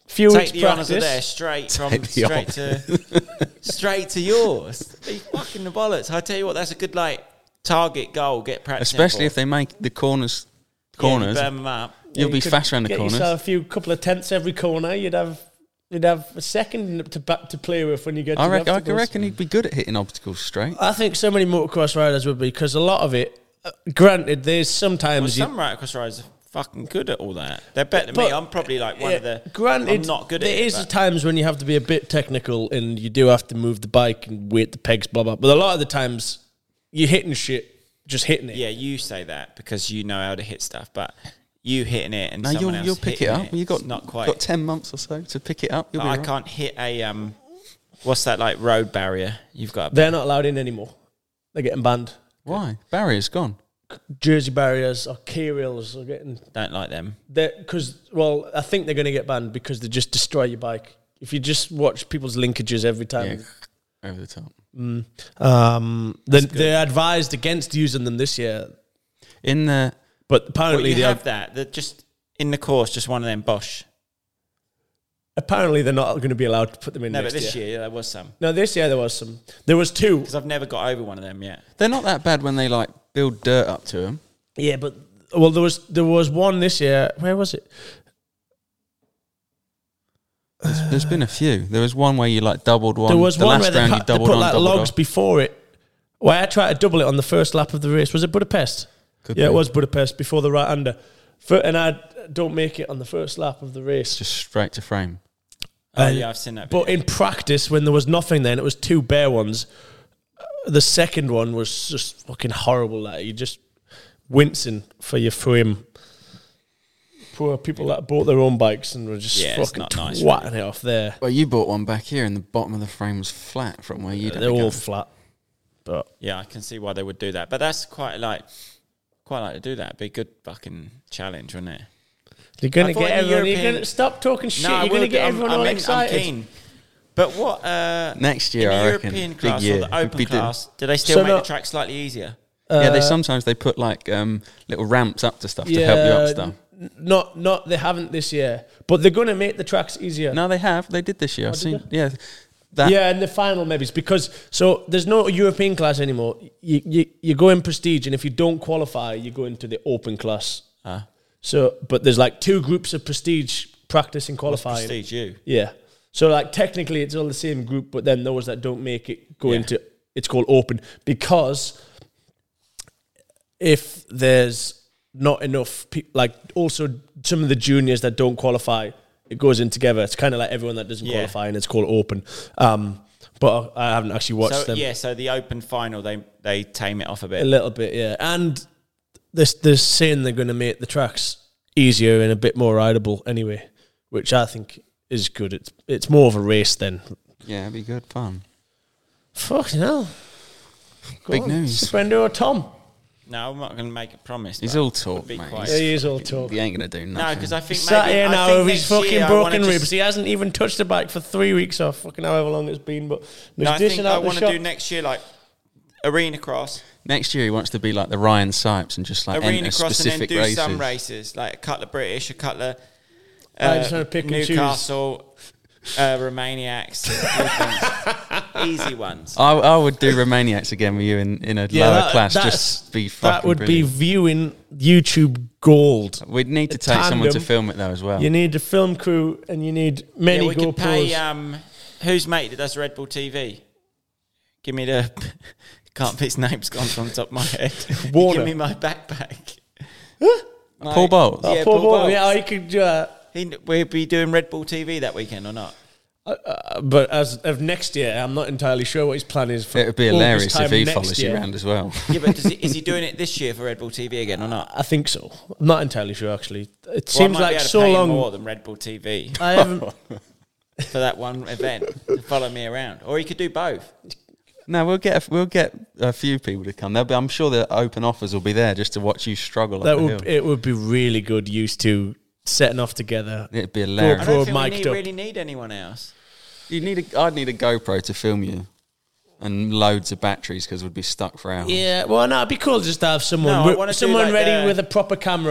few Take weeks the practice. honours of there straight from Take the straight to straight to yours. Are you fucking the bollocks? I tell you what, that's a good like target goal. Get practice, Especially if they make the corners corners. yeah, you burn them up. You'll you be could fast around the get corners. yourself a few couple of tenths every corner. You'd have you'd have a second to back to play with when you get. I to reckon, the I obstacles. reckon he'd be good at hitting obstacles straight. I think so many motocross riders would be because a lot of it. Uh, granted, there's Well, sometimes you, some motocross riders are fucking good at all that. They're better than But- me. I'm probably like one yeah, of the. Granted, I'm not good at there it. is but- times when you have to be a bit technical and you do have to move the bike and weight the pegs, blah blah. But a lot of the times, you're hitting shit, just hitting it. Yeah, you say that because you know how to hit stuff, but you hitting it and No, someone you'll else you'll pick it hitting up. You got it's not quite. got ten months or so to pick it up. You'll be I right. can't hit a um. What's that like road barrier? You've got. A They're not allowed in anymore. They're getting banned. Why? Barrier's gone. Jersey barriers or key rails are getting Don't like them. because well, I think they're going to get banned because they just destroy your bike. If you just watch people's linkages every time, Yeah, over the top. mm, um, they they're advised against using them this year. In the But Well, apparently you they have have, that. They're just in the course, just one of them Bosch. apparently they're not going to be allowed to put them in No, next but this year. year there was some No, this year there was some. There was two. because I've never got over one of them yet. they're not that bad when they like build dirt up to them. Yeah, but well, there was there was one this year. Where was it? There's, there's been a few. There was one where you like doubled one. There was the one last where they, round cut, you they doubled put on, like doubled logs off. before it. Well, I tried to double it on the first lap of the race. Was it Budapest? Could yeah, be. it was Budapest before the right hander. For, and I don't make it on the first lap of the race. Just straight to frame. Oh And- yeah, I've seen that. But video. in practice, when there was nothing, then it was two bare ones. Uh, The second one was just fucking horrible. Like you just wincing for your frame. Poor people that bought their own bikes and were just Yeah, it's fucking not nice, twatting it off there. Well, you bought one back here, and the bottom of the frame was flat from where you. They're all flat. But yeah, I can see why they would do that. But that's quite like, quite like to do that. It'd be a good fucking challenge, wouldn't it? you're gonna I thought get in the everyone. European- You're gonna stop talking shit. No, I you're gonna will get do. I'm- everyone I'm all in- I'm excited. keen. But what uh, Next year, in the I reckon, European big class year. or the We'd open be doing- class, do they still So make no- the track slightly easier? yeah, they Uh, sometimes they put like um, little ramps up to stuff to help you up stuff. n- Not, not. They haven't this year, but they're gonna make the tracks easier. No, they have. They did this year. I've did seen. Yeah, that. Yeah, in the final maybe it's because so there's no European class anymore. You you you go in prestige, and if you don't qualify, you go into the open class. Ah. So, but there's like two groups of prestige practice and What's qualifying. prestige you? Yeah. So like technically it's all the same group, but then those that don't make it go Yeah. into it's called open because if there's not enough people, like also some of the juniors that don't qualify, it goes in together. It's kind of like everyone that doesn't Yeah. qualify, and it's called open. Um, but I haven't actually watched So them yeah, so the open final they they tame it off a a bit. little bit, yeah. And this they're saying they're going to make the tracks easier and a bit more rideable anyway, which I think is good. It's it's more of a race then. Yeah, it'd be good fun. Fucking hell. Go Big on. news. Spendo or Tom? No, I'm not going to make a promise. He's but all it talk, would be mate. quite- Yeah, he is all talk. He ain't gonna do nothing. No, because I think Sat maybe here I now think with his next fucking year I broken wanna ribs. just- He hasn't even touched the bike for three weeks or fucking however long it's been. But No, I he's think dishing I out the want to shot. do next year like arena cross, Next year he wants to be like the Ryan Sipes and just like arena enter cross, and then specific do races. some races like a couple of British, a couple of I uh, just wanna pick and choose. Newcastle, uh, Romaniacs, easy ones. I, I would do Romaniacs again with you in, in a Yeah, lower that- class. that's- Just be fucking That would brilliant. be viewing YouTube gold. We'd need to a take someone to tandem. film it though as well. You need a film crew and you need many Yeah, we could pay. GoPros. Um, who's mate that does Red Bull T V? Give me the. Can't his name's gone from the top of my head. Warner. Give me my backpack. Paul Bowles. Oh, Yeah, Paul Paul Bowles. Bowles. Yeah, you could. Uh, He, we'll be doing Red Bull T V that weekend or not? uh, but as of next year, I'm not entirely sure what his plan is. For It would be August hilarious time if he next follows you year. around as well. Yeah, but does he, is he doing it this year for Red Bull T V again or not? I think so. I'm not entirely sure actually. It Well, I seems might be like able to so pay him long. more than Red Bull T V I haven't. for that one event to follow me around, or he could do both. No, we'll get a, we'll get a few people to come. They'll be, I'm sure the open offers will be there just to watch you struggle That up the would hill. it would be really good used to setting off together. It'd be I hilarious. Pro don't think we mic'd need, up. really need anyone else. You need a, I'd need a GoPro to film you, and loads of batteries because we'd be stuck for hours. Yeah, well, no, it'd be cool just to have someone No, I wi- wanna do someone like ready the- with a proper camera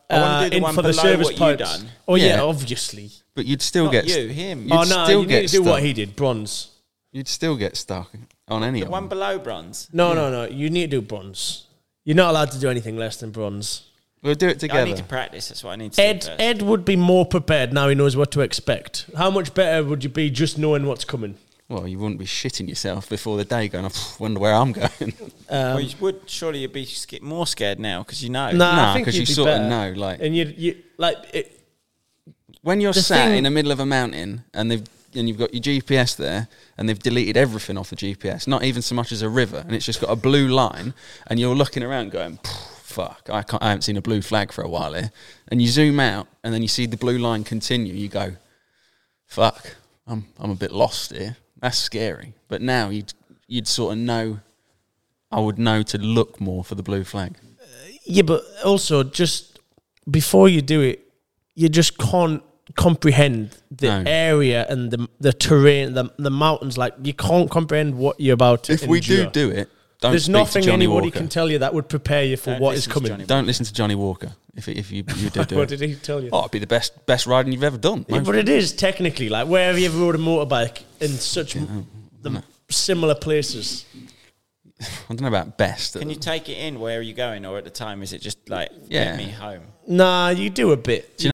I wanna uh, do the in one for the below service what you points. done. Oh yeah, Yeah. obviously. But you'd still Not get you, him. You'd oh no, still you get need to do what stuck. he did, bronze. You'd still get stuck on any The of one them. below bronze. No, no, no. You need to do bronze. You're not allowed to do anything less than bronze. We'll do it I together. need to practice. That's what I need to Ed do first. Ed would be more prepared now he knows what to expect. How much better would you be just knowing what's coming? Well, you wouldn't be shitting yourself before the day going, I wonder where I'm going. well, you would surely you'd be sca- more scared now because you know. Nah, I Nah, think 'cause you you'd be sorta better. know, like- and you you like it, When you're The sat thing- in the middle of a mountain and they've and you've got your G P S there and they've deleted everything off the G P S, not even so much as a river, and it's just got a blue line, and you're looking around going, fuck, I can't, I haven't seen a blue flag for a while here. And you zoom out and then you see the blue line continue. You go, fuck, I'm I'm a bit lost here. That's scary. But now you'd you'd sort of know. I would know to look more for the blue flag. yeah, but also just before you do it, you just can't comprehend the No. area and the the terrain, the the mountains. Like you can't comprehend what you're about to If we do endure. do it, don't There's speak nothing to Johnny anybody Walker. can tell you that would prepare you for Don't what is listen to coming. Johnny Don't listen to Johnny Walker if if you you do do What it. did he tell you? Oh, it'd be the best best riding you've ever done. Yeah, Most- but it is technically like where have you ever rode a motorbike in such m- the similar places? I don't know about best. Can you take it in? Where are you going? Or at the time, is it just like Yeah. get me home? Nah, you do a bit.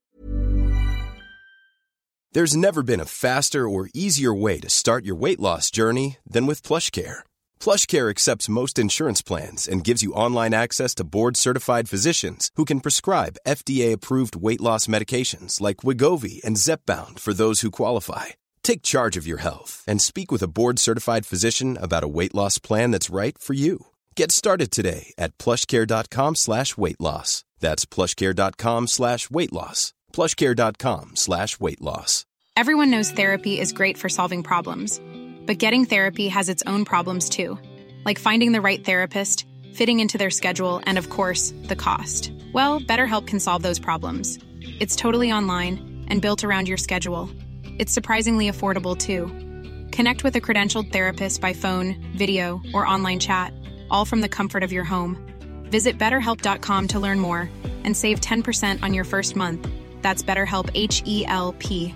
There's never been a faster or easier way to start your weight loss journey than with PlushCare. PlushCare accepts most insurance plans and gives you online access to board-certified physicians who can prescribe F D A-approved weight loss medications like Wegovy and Zepbound for those who qualify. Take charge of your health and speak with a board-certified physician about a weight loss plan that's right for you. Get started today at plushcare.com slash weight loss. That's plushcare.com slash weight loss. plushcare.com slash weight loss. Everyone knows therapy is great for solving problems, but getting therapy has its own problems too, like finding the right therapist, fitting into their schedule, and of course, the cost. Well, BetterHelp can solve those problems. It's totally online and built around your schedule. It's surprisingly affordable too. Connect with a credentialed therapist by phone, video, or online chat, all from the comfort of your home. Visit better help dot com to learn more and save ten percent on your first month. That's BetterHelp, H E L P.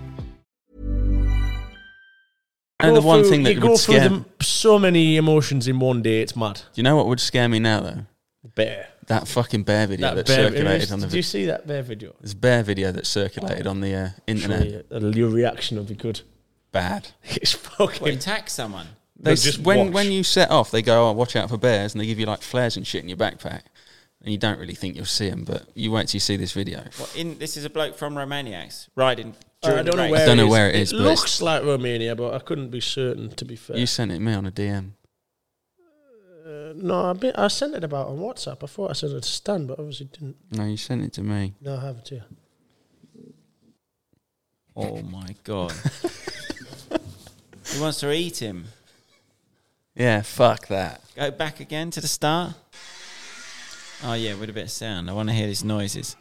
And the Go one through- thing that you go would through scare. them, so many emotions in one day. It's mad. Do you know what would scare me now though? Bear. That fucking bear video that, That bear. circulated on the. Did Vi- you see that bear video? This bear video that circulated on the uh, internet. Surely, uh, your reaction will be good. Bad. It's What, fucking. attack someone? They No, s- just when watch. when you set off, they go, "Oh, watch out for bears," and they give you like flares and shit in your backpack, and you don't really think you'll see them, but you wait till you see this video. What, in this is a bloke from Romaniacs riding Uh, during I don't the know race. where. I don't know it is. where it is, It but looks like Romania, but I couldn't be certain. To be fair, You sent it me on a D M. Uh, no, I, be, I sent it about on WhatsApp. I thought I sent it to Stan, but obviously didn't. No, you sent it to me. No, I haven't here. Oh my god! He wants to eat him. Yeah, fuck that. Go back again to the start. Oh yeah, with a bit of sound. I want to hear these noises.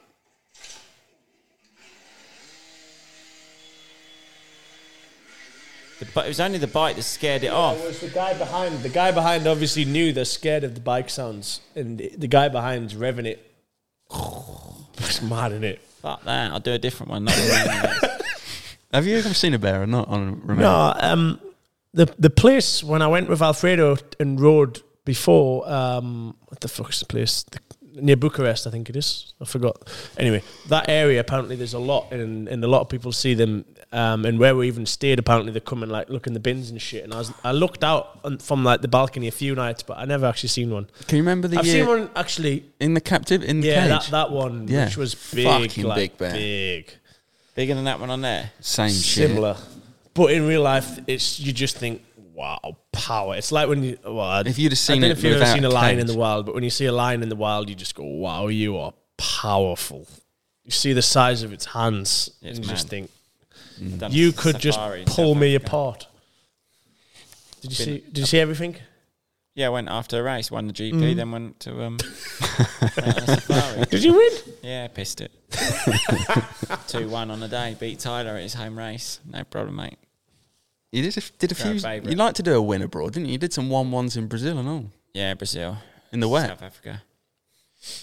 The, but it was only the bike that scared it off. It was the guy behind. The guy behind obviously knew they're scared of the bike sounds, and the, the guy behind's revving it. It's mad, isn't it? Fuck that! I'll do a different one. Not the Have you ever seen a bear or not on Romania? No, um, the the place when I went with Alfredo and rode before, um, what the fuck's the place? The, near Bucharest, I think it is. I forgot. Anyway, that area apparently there's a lot, and and a lot of people see them. Um, and where we even stayed, apparently they come and like look in the bins and shit. And I was I looked out on, from like the balcony a few nights, but I never actually seen one. Can you remember the I've year seen one actually. in the captive in the Yeah, cage? that that one, Yeah. which was big, Fucking like big bear. big. Bigger than that one on there. Same shit. Similar. But in real life, it's you just think, wow, power. It's like when you, well, I, If you'd have I seen don't know it if you've ever without seen a a lion in cage. the wild, but when you see a lion in the wild, you just go, wow, you are powerful. You see the size of its hands, It's and you just mad. think, Done you could just safari in pull South me Africa. apart. Did you Been see? Did you see everything? Yeah, I went after a race, won the G P, Mm. then went to um, went on a safari. Did you win? Yeah, pissed it. two one on the day. Beat Tyler at his home race. No problem, mate. You did a, did a Our few. favourite. You like to do a win abroad, didn't you? You did some one ones in Brazil and all Yeah, Brazil. in the wet. South Africa.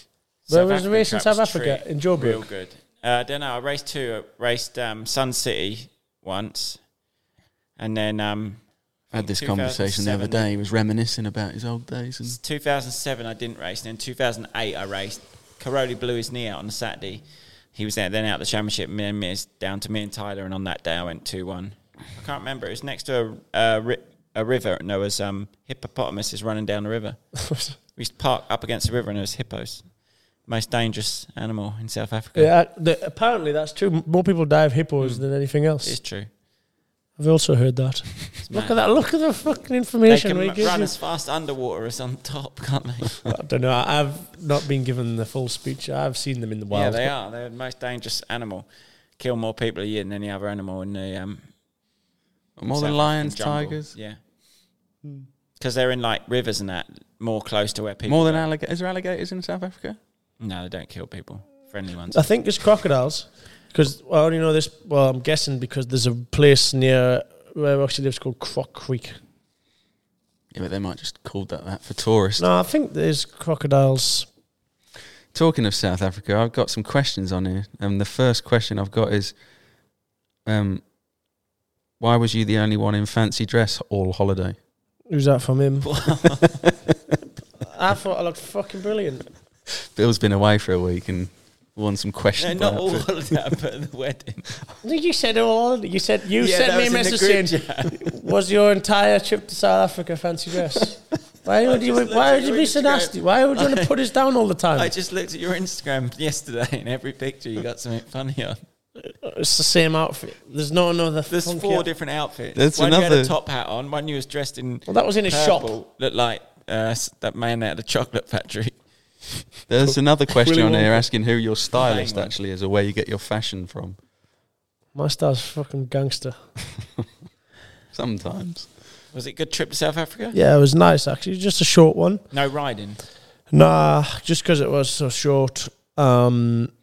Where was the race in South Africa? Treat. In Joburg? Real good. Uh, I don't know. I raced two. I raced um, Sun City once. And then... Um, I had this conversation the other day. He was reminiscing about his old days. And two thousand seven, I didn't race. And then two thousand eight, I raced. Caroli blew his knee out on the Saturday. He was there, then out the championship. Me and Miz down to me and Tyler. And on that day, I went two one. I can't remember. It was next to a, a, ri- a river. And there was um, hippopotamuses running down the river. We used to park up against the river and there was hippos. Most dangerous animal in South Africa. Yeah, the, apparently that's true. More people die of hippos mm. than anything else. It's true. I've also heard that. Look at that. Look at the fucking information. They we can run you. as fast underwater as on top, can't they? I don't know. I've not been given the full speech. I've seen them in the wild. Yeah, they are. They're the most dangerous animal. Kill more people a year than any other animal in the... Um, more than lions, tigers? Yeah. Because they're in like rivers and that, more close to where people... More than alligators? Is there alligators in South Africa? No, they don't kill people. Friendly ones. I think it's crocodiles. Because I only know this, well, I'm guessing because there's a place near where I actually lives called Croc Creek. Yeah, but they might just call that that for tourists. No, I think there's crocodiles. Talking of South Africa, I've got some questions on here. And the first question I've got is, um, why was you the only one in fancy dress all holiday? Who's that from him? I thought I looked fucking brilliant. Bill's been away for a week and won some questions. No, not all holiday, but the wedding. You said all. You said you yeah, sent me a message saying, "Was your entire trip to South Africa fancy dress?" Why would you? Why would you be so nasty? Why would you want to put us down all the time? I just looked at your Instagram yesterday, and every picture you got something funny on. It's the same outfit. There's no another. There's four outfit. different outfits. There's one another. You had a top hat on. One you was dressed in. Well, that was in a purple, shop. Looked like uh, that man out of the chocolate factory. There's another question Willy on Wonka. here asking who your stylist actually is or where you get your fashion from. My style's fucking gangster. Sometimes. Was it a good trip to South Africa? Yeah, it was nice actually. Just a short one. No riding? Nah, just because it was so short. Um,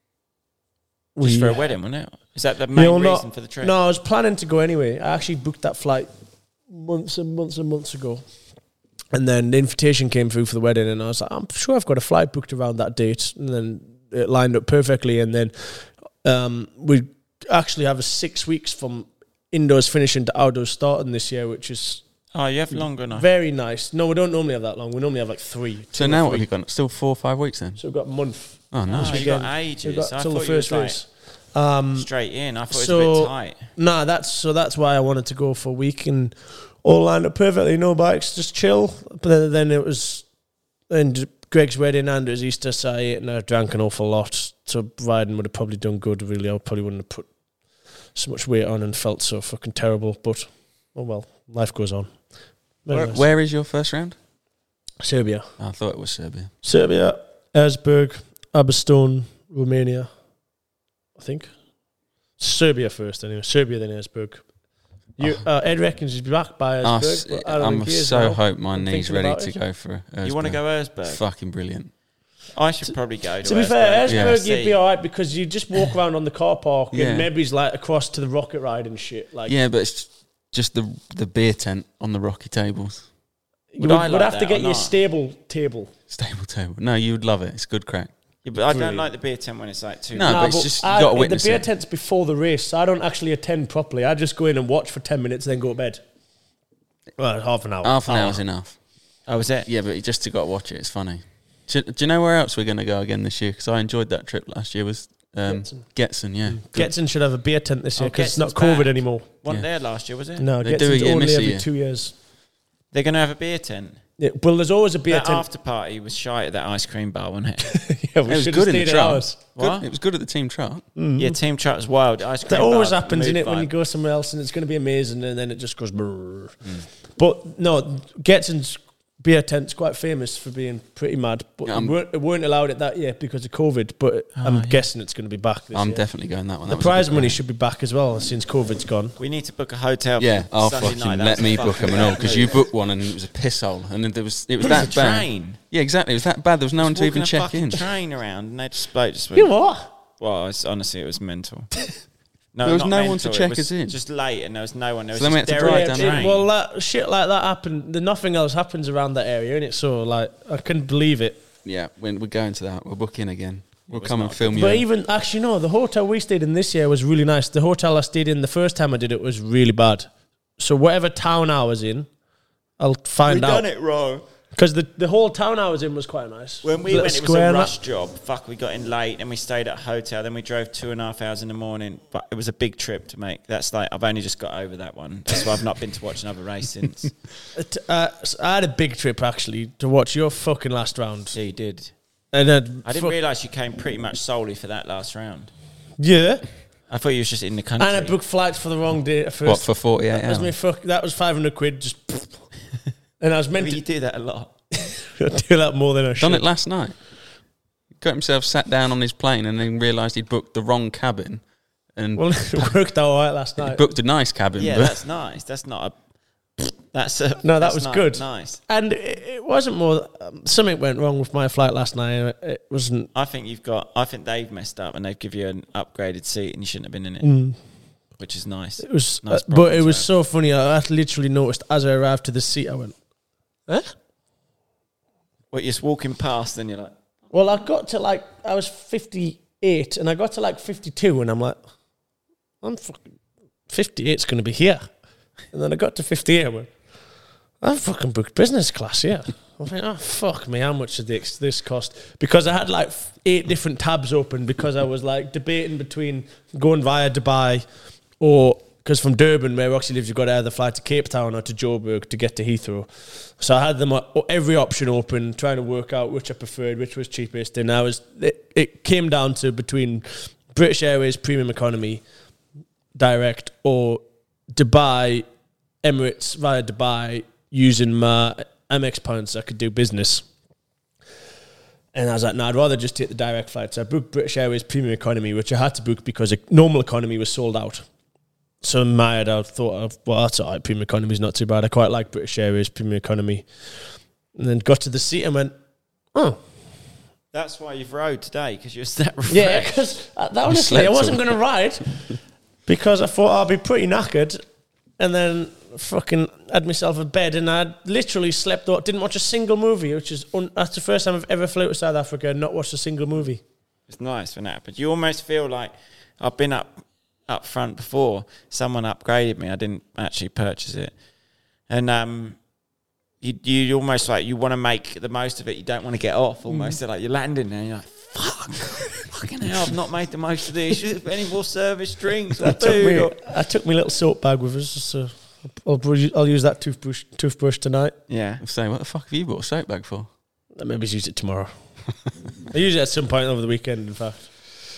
just we, for a wedding, wasn't it? Is that the main you know, reason not, for the trip? No, I was planning to go anyway. I actually booked that flight months and months and months ago. And then the invitation came through for the wedding, and I was like, I'm sure I've got a flight booked around that date. And then it lined up perfectly. And then um, we actually have a six weeks from indoors finishing to outdoors starting this year, which is oh, you have longer enough. Very nice. No, we don't normally have that long. We normally have like three. So now what have you got? Still four or five weeks then? So we've got a month. Oh, nice. Oh, you got ages. We've got I till the thought first you was race. Um, like straight in. I thought so, it was a bit tight. Nah, that's so that's why I wanted to go for a week and all lined up perfectly. No bikes, just chill. But then, then it was and Greg's wedding and it was Easter, so I ate and I drank an awful lot. So riding would have probably done good. Really, I probably wouldn't have put so much weight on and felt so fucking terrible. But oh well, life goes on. Where, nice. Where is your first round? Serbia. Oh, I thought it was Serbia. Serbia, Erzberg, Aberstone, Romania. I think Serbia first, anyway. Serbia, then Erzberg. You, uh, Ed reckons he's back by Erzberg. Oh, I I'm so now. hope my I'm knee's ready to it. go for Erzberg. You want to go Erzberg? Fucking brilliant. I should probably go to To be Erzberg. fair, Erzberg yeah. you'd be alright because you just walk around on the car park yeah. and maybe it's like across to the rocket ride and shit. Like yeah, but it's just the the beer tent on the rocky tables. You would, would, would have to get your stable table. Stable table. No, you would love it. It's good crack. Yeah, but I Brilliant. don't like the beer tent when it's like too. No, no but it's just you got to witness it. The beer it. tent's before the race, so I don't actually attend properly. I just go in and watch for ten minutes, then go to bed. Well, half an hour. Half an oh. hour's enough. Oh, is it? Yeah, but you just got to watch it. It's funny. Do, do you know where else we're going to go again this year? Because I enjoyed that trip last year. Was um, Getson, yeah. Mm. Getson should have a beer tent this year because oh, it's not COVID back. anymore. Wasn't yeah. there last year, was it? No, they Getson's do it only every year. two years. They're going to have a beer tent. Yeah, well, there's always a beer that tent. after party was shy at that ice cream bar, wasn't it? yeah, we it was should good have in the stayed at ours. What? Good, it was good at the team trot. Mm. Yeah, team trot was wild. Ice cream that bar, always happens, innit, vibe. when you go somewhere else and it's going to be amazing and then it just goes brrr. Mm. But no, Getson's beer tent's quite famous for being pretty mad. But um, we weren't, weren't allowed it that year because of COVID. But oh, I'm yeah. guessing it's going to be back this I'm year. definitely going that one. The that prize money should be back as well since COVID's gone. We need to book a hotel. Yeah, for oh Sunday fucking night. let me book them and all because you booked one and it was a piss hole and there was it was that a bad. Train. Yeah, exactly. It was that bad. There was no just one to even a check in. Train around and they just bloke just went. You what? Well, it's, honestly, it was mental. No, there was no mental. one to check us in. Just late, and there was no one. There was so just to drive down it, well, that shit like that happened. The nothing else happens around that area, and it's so like I couldn't believe it. Yeah, when we're going to that, we'll book in again. We'll was come and not film you. But in. even actually, no, the hotel we stayed in this year was really nice. The hotel I stayed in the first time I did it was really bad. So whatever town I was in, I'll find we out. done it wrong. Because the, the whole town I was in was quite nice. When we Little went, it was square a and rush that. job. Fuck, we got in late and we stayed at a hotel. Then we drove two and a half hours in the morning. But it was a big trip to make. That's like, I've only just got over that one. That's why I've not been to watch another race since. It, uh, so I had a big trip, actually, to watch your fucking last round. Yeah, you did. And then I didn't fuck- realise you came pretty much solely for that last round. Yeah. I thought you was just in the country. And I booked flights for the wrong day at first. What, for forty-eight that was me hours? fuck, That was five hundred quid. Just And I was meant Maybe you to do that a lot. do that more than I should. Done it last night. Got himself sat down on his plane and then realised he'd booked the wrong cabin. And Well, it worked out all right last he night. booked a nice cabin. Yeah, but that's nice. That's not a... That's a... No, that that's was not good. Nice. And it, it wasn't more... Um, something went wrong with my flight last night. It wasn't... I think you've got... I think they've messed up and they've given you an upgraded seat and you shouldn't have been in it. Mm. Which is nice. It was... Nice uh, but problem it to was have. so funny. I literally noticed as I arrived to the seat, I went, huh? What, you're just walking past and you're like... Well, I got to like... I was fifty-eight and I got to like fifty-two and I'm like, I'm fucking... fifty-eight's going to be here. And then I got to fifty-eight and I went, I fucking booked business class, yeah. I was like, oh, fuck me, how much did this, this cost? Because I had like eight different tabs open because I was like debating between going via Dubai or... Because from Durban, where Roxy lives, you've got to either fly to Cape Town or to Joburg to get to Heathrow. So I had them every option open, trying to work out which I preferred, which was cheapest. And I was it, it came down to between British Airways Premium Economy Direct or Dubai Emirates via Dubai using my Amex points so I could do business. And I was like, no, I'd rather just take the direct flight. So I booked British Airways Premium Economy, which I had to book because a normal economy was sold out. So in my head, I thought, of, well, that's all right. Premium economy is not too bad. I quite like British Airways Premium Economy. And then got to the seat and went, oh. That's why you've rode today, because you're that refreshed. Yeah, because honestly, I slept wasn't all- going to ride because I thought I'd be pretty knackered. And then fucking had myself a bed and I literally slept out. Didn't watch a single movie, which is, un- that's the first time I've ever flew to South Africa and not watched a single movie. It's nice when that happens. You almost feel like I've been up up front before. Someone upgraded me. I didn't actually purchase it. And um, you you almost like you want to make the most of it. You don't want to get off almost. Mm. Like you're landing there and you're like, fuck, fucking hell, I've not made the most of this. Any more service drinks or I took, food? me, or- I took my little soap bag with us, so I'll, I'll use that toothbrush toothbrush tonight. Yeah. I'm saying, what the fuck have you bought a soap bag for? I'll maybe use it tomorrow. I use it at some point over the weekend, in fact.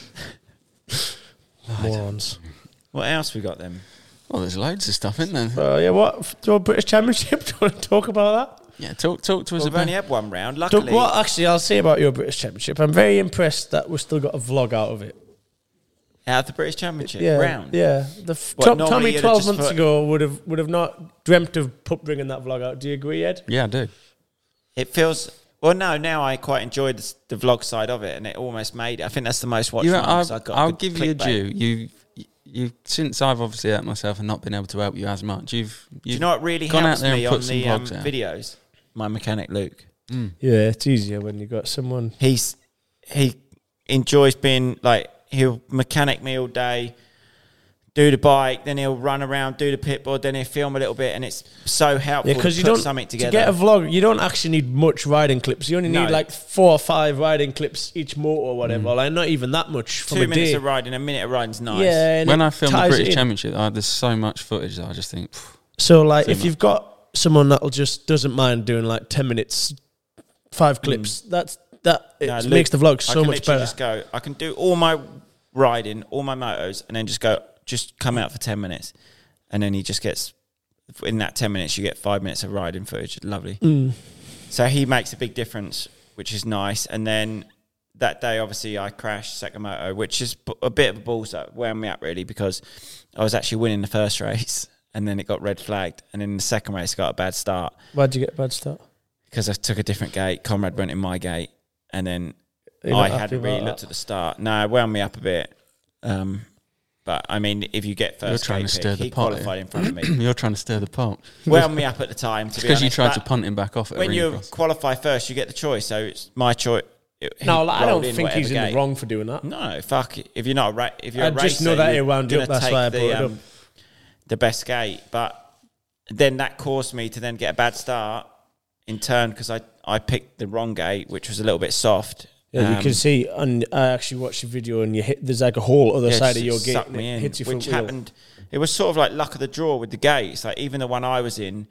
Morons. What else we got then? Oh, there's loads of stuff, isn't there? Uh, yeah, what? Your British Championship? Do you want to talk about that? Yeah, talk talk to us Well, we've about. only had one round. Do, Luckily, what, actually, I'll say about your British Championship. I'm very impressed that we've still got a vlog out of it. out of the British Championship Yeah, round. yeah. The f- What, Tom- normally Tommy you'd have twelve just months put- ago would have would have not dreamt of put bringing that vlog out. Do you agree, Ed? Yeah, I do. It feels. Well, no. Now I quite enjoyed the, the vlog side of it, and it almost made it. I think that's the most watched You, one. 'cause I'll, I got I'll good give you a clickbait. due. You, you, since I've obviously hurt myself and not been able to help you as much, you've, you've Do you know what really gone helps out there me and put on some the um, vlogs out. videos? My mechanic Luke. Yeah, it's easier when you got someone. He's he enjoys being like he'll mechanic me all day, do the bike, then he'll run around, do the pit board, then he'll film a little bit, and it's so helpful Yeah, because to you put don't something to together. get a vlog. You don't actually need much riding clips. You only need No. like four or five riding clips each motor or whatever. Like not even that much from Two a minutes day. of riding, a minute of riding's nice. Yeah, and When it I film the ties it British in. Championship, I, there's so much footage that I just think. phew. So like, Too if much. you've got someone that'll just doesn't mind doing like ten minutes, five clips, that's that it No, Luke, makes the vlog I so can much literally better. Just go. I can do all my riding, all my motos, and then just go. Just come out for ten minutes, and then he just gets. In that ten minutes, you get five minutes of riding footage. Lovely. Mm. So he makes a big difference, which is nice. And then that day, obviously, I crashed second moto, which is b- a bit of a balls that wound me up really because I was actually winning the first race, and then it got red flagged, and in the second race, got a bad start. Why'd you get a bad start? Because I took a different gate. Conrad went in my gate, and then Are you I not happy hadn't really about looked that? at the start. No, it wound me up a bit. Um, But I mean, if you get first, You're trying to pick, stir the he pot. qualified in front of me. You're trying to stir the pot. Wound me up at the time. To be Because you honest, tried but to punt him back off. At when you Ringcross. qualify first, you get the choice. So it's my choice. No, like, I don't think he's in the wrong for doing that. No, fuck it. If you're not a ra- if you're I a racer, just know that he you're wound you gonna up, that's take why I the, brought it um, up. the best gate. But then that caused me to then get a bad start in turn because I, I picked the wrong gate, which was a little bit soft. Yeah, you Um, can see, and I actually watched the video, and you hit. There's like a hole other yeah, side it of your gate, sucked and me it in, hits you front which wheel. happened. It was sort of like luck of the draw with the gates. Like even the one I was in,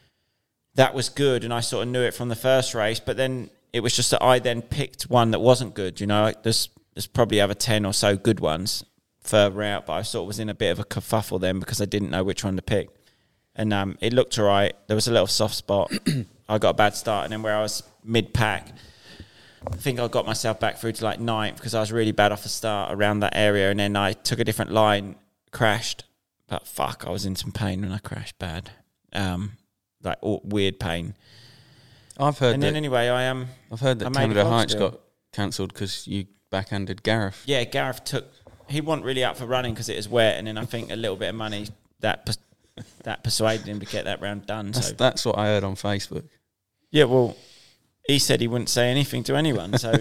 that was good, and I sort of knew it from the first race. But then it was just that I then picked one that wasn't good. You know, like there's there's probably over ten or so good ones further out, but I sort of was in a bit of a kerfuffle then because I didn't know which one to pick. And um, it looked all right. There was a little soft spot. I got a bad start, and then where I was mid-pack, I think I got myself back through to like ninth because I was really bad off the start around that area, and then I took a different line, crashed. But fuck, I was in some pain when I crashed bad. Um, like all, weird pain. I've heard And that. then anyway, I am. Um, I've heard I that made Canada a vlog Heights still. got cancelled because you backhanded Gareth. Yeah, Gareth took. He wasn't really up for running because it was wet, and then I think a little bit of money that pers- that persuaded him to get that round done. That's, So that's what I heard on Facebook. yeah, well, he said he wouldn't say anything to anyone, so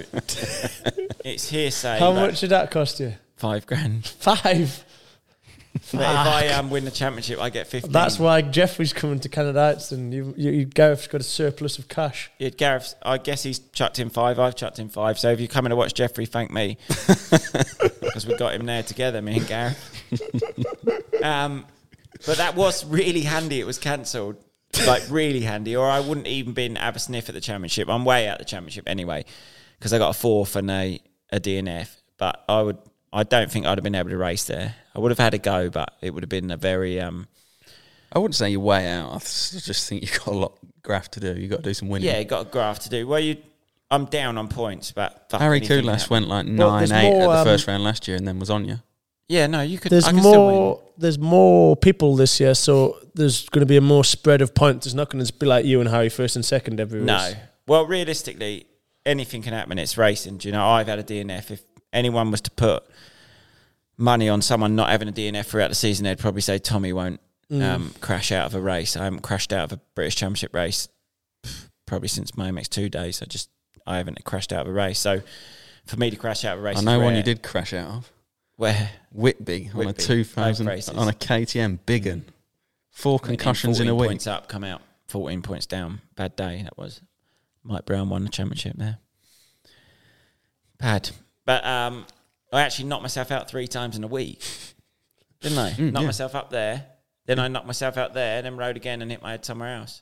it's hearsay. How but much did that cost you? Five grand. Five. But if I um, win the championship, I get fifteen. That's why Jeffrey's coming to Canada Heights, and you, you, you Gareth's got a surplus of cash. Yeah, Gareth, I guess he's chucked in five. I've chucked in five. So if you're coming to watch Jeffrey, thank me because we got him there together, me and Gareth. um, but that was really handy. It was cancelled, like really handy, or I wouldn't even been have a sniff at the championship. I'm way out the championship anyway because I got a fourth and a, a D N F. But I would, I don't think I'd have been able to race there. I would have had a go, but it would have been a very. Um, I wouldn't say you're way out. I th- just think you've got a lot of graph to do. You've got to do some winning. yeah, got a graph to do. Well, you, I'm down on points, but fuck, Harry anything Koulas happen. went like Well, nine there's eight more, um, at the first round last year and then was on you. Yeah, no, you could. There's I can still win. more. There's more people this year, so there's going to be a more spread of points. It's not going to be like you and Harry first and second every race. No. Well, realistically, anything can happen. It's racing. Do you know, I've had a D N F. If anyone was to put money on someone not having a D N F throughout the season, they'd probably say Tommy won't um, crash out of a race. I haven't crashed out of a British Championship race probably since my M X two days. I just I haven't crashed out of a race. So for me to crash out of a race, I is know one rare. you did crash out of. Where Whitby, on a Whitby, two thousand both races. on a K T M big un. Four concussions in a fourteen week. Points up, come out. Fourteen points down. Bad day that was. Mike Brown won the championship there. Bad, but um, I actually knocked myself out three times in a week, didn't I? Mm, knocked yeah. myself up there, then I knocked myself out there, then rode again and hit my head somewhere else.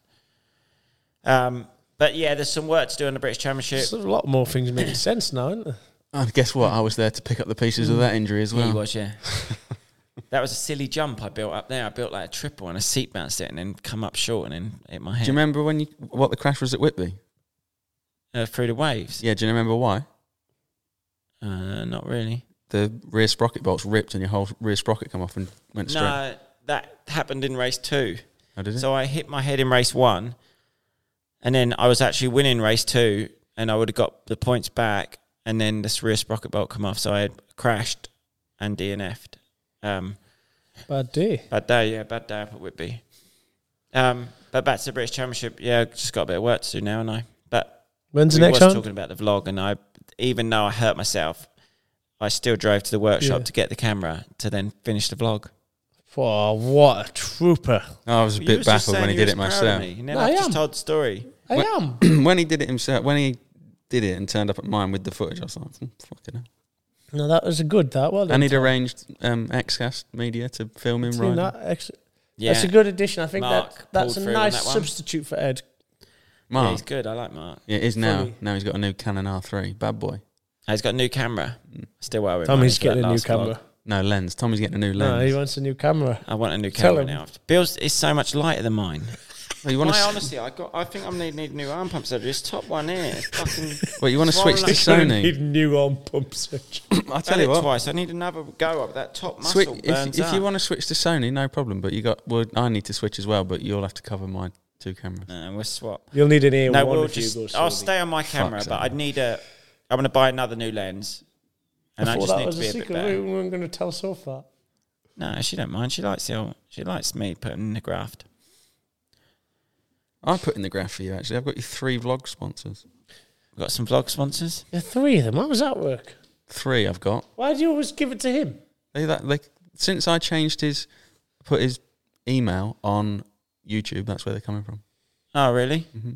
Um, but yeah, there's some work to do on the British Championship. There's a lot more things making sense now, isn't there? And guess what? I was there to pick up the pieces of that injury as Yeah, well. he was, yeah. That was a silly jump I built up there. I built like a triple and a seat bounced it and then come up short and then hit my head. Do you remember when you what the crash was at Whitby? Uh, through the waves? Yeah, do you remember why? Uh, not really. The rear sprocket bolts ripped and your whole rear sprocket come off and went straight. No, that happened in race two. Oh, did it? So I hit my head in race one, and then I was actually winning race two, and I would have got the points back, and then this rear sprocket bolt come off, so I had crashed and D N F'd. Um, Bad day. bad day, yeah, bad day up at Whitby. Um, but back to the British Championship, yeah, just got a bit of work to do now, and I. But When's the we next was one? talking about the vlog, and I, even though I hurt myself, I still drove to the workshop Yeah. to get the camera to then finish the vlog. Oh, what a trooper. I was a You bit was just baffled when saying he you did it was proud of myself. me. You never No, I just am. told the story. I What- am. when he did it himself, when he did it and turned up at mine with the footage, I was like, "Hmm, fucking hell." No, that was a good, that. Well done. And he'd arranged um, Xcast Media to film him Seen right. that. Ex- Yeah, That's a good addition. I think Mark that that's pulled a through on nice that one. substitute for Ed. yeah, Mark, he's good. I like Mark. yeah, it is now. Funny. Now he's got a new Canon R three, bad boy. Oh, he's got a new camera. Still well with Tommy's money for getting that a new last camera. vlog. No lens. Tommy's getting a new No, lens. he wants a new camera. I want a new Tell camera him. now. Bill's is so much lighter than mine. Well, you want My to? honestly, I got. I think I'm need need a new arm pump surgery. This top one here, fucking. Well, you want to swollen switch to up. Sony? Need new arm pump switch. I I've tell had you it what. twice. I need another go up. That top muscle Switch, burns if if you up. want to switch to Sony, no problem. But you got. Well, I need to switch as well, but you'll have to cover my two cameras. No, we'll swap. You'll need an A one No, we'll if you just. go I'll Sony. stay on my camera, Fuck's but sake. I'd need a. I'm going to buy another new lens, and I I thought just that need was to a be a bit secret. better. We weren't going to tell so far. No, she don't mind. She likes the old, she likes me putting in the graft. I put in the graph for you, actually. I've got you three vlog sponsors. We've got some vlog sponsors. Yeah, three of them. How does that work? Three I've got. Why do you always give it to him? They, that, they, since I changed his, put his email on YouTube, that's where they're coming from. Oh, really? Mm-hmm.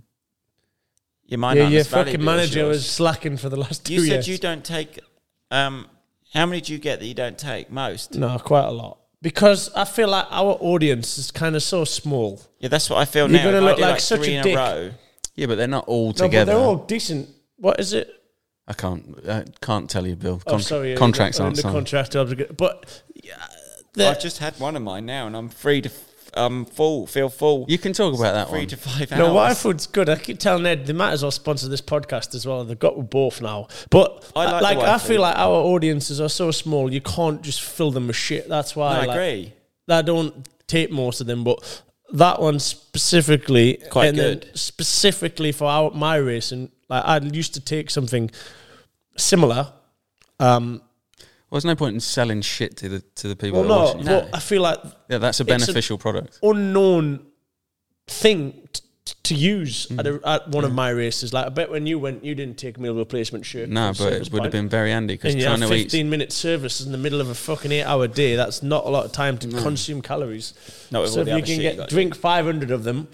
You might Yeah, not your as valuable fucking as manager yours. was slacking for the last two You said years. you don't take... Um, how many do you get that you don't take? Most? No, quite a lot. Because I feel like our audience is kind of so small. Yeah, that's what I feel You're now. gonna If look I do like like such three a in dick. a row... Yeah, but they're not all No, together. but they're all decent. What is it? I can't I can't tell you, Bill. Oh, Con- sorry. yeah, contracts you're aren't under signed. contract. obligation. But yeah, the- I've just had one of mine now, and I'm free to... F- um, full, feel full. You can talk about that Three one. to five hours. no, Y-Food's good. I keep telling Ed they might as well sponsor this podcast as well. They've got with both now. But I I like like, the I Y-Food. feel like our audiences are so small, you can't just fill them with shit. That's No, why I like, agree. I don't take most of them, but that one specifically, Quite and then good. specifically for our, my racing, like I used to take something similar. Um, Well, there's no point in selling shit to the to the people well, that are no, watching. No. but I feel like Yeah, that's a It's a- beneficial product. unknown thing t- t- to use Mm. at, a, at one of my races. Like I bet when you went, you didn't take a meal replacement shirt. No, from but Service it would have Point. been very handy because And you trying have to eat. fifteen minute service in the middle of a fucking eight hour day. That's not a lot of time to consume calories. Not with So all if the you other can shit get you got to drink five hundred of them,